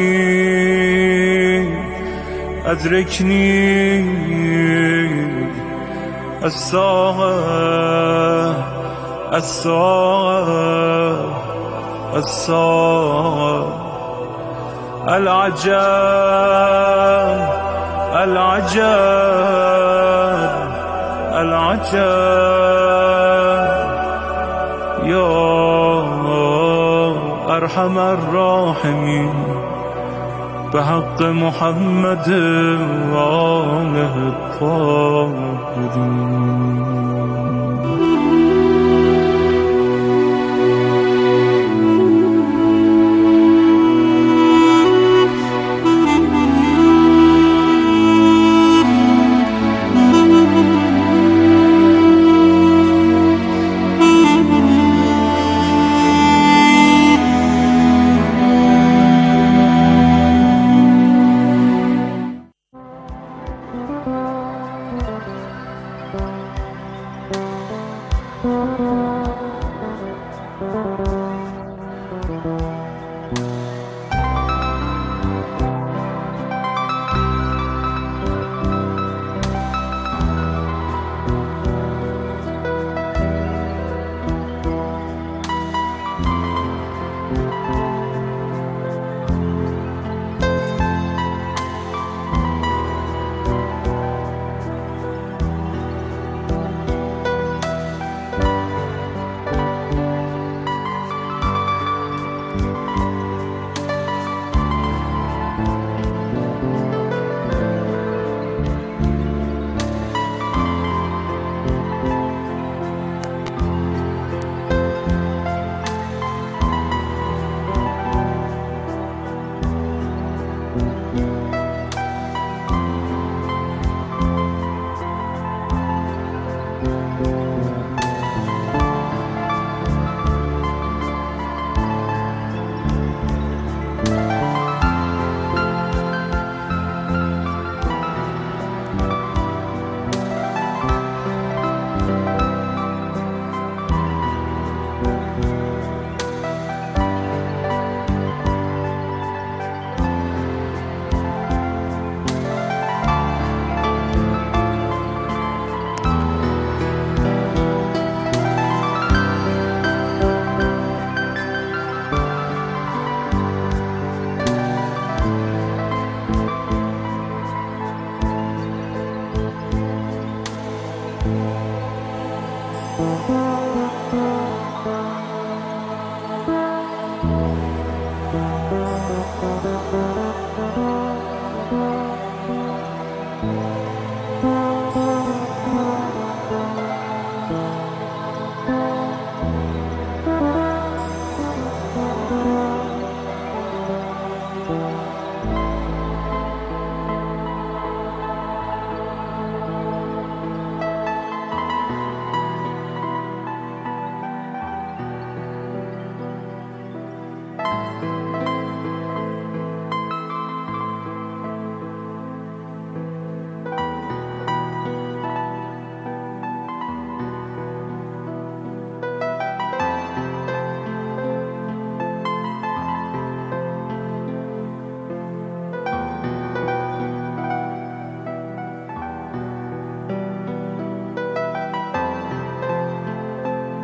ادرکنی الساعة الساعة الساعة العجب العجب العجب يا أرحم الراحمين بحق محمد وآله الطاهرين. Thank you.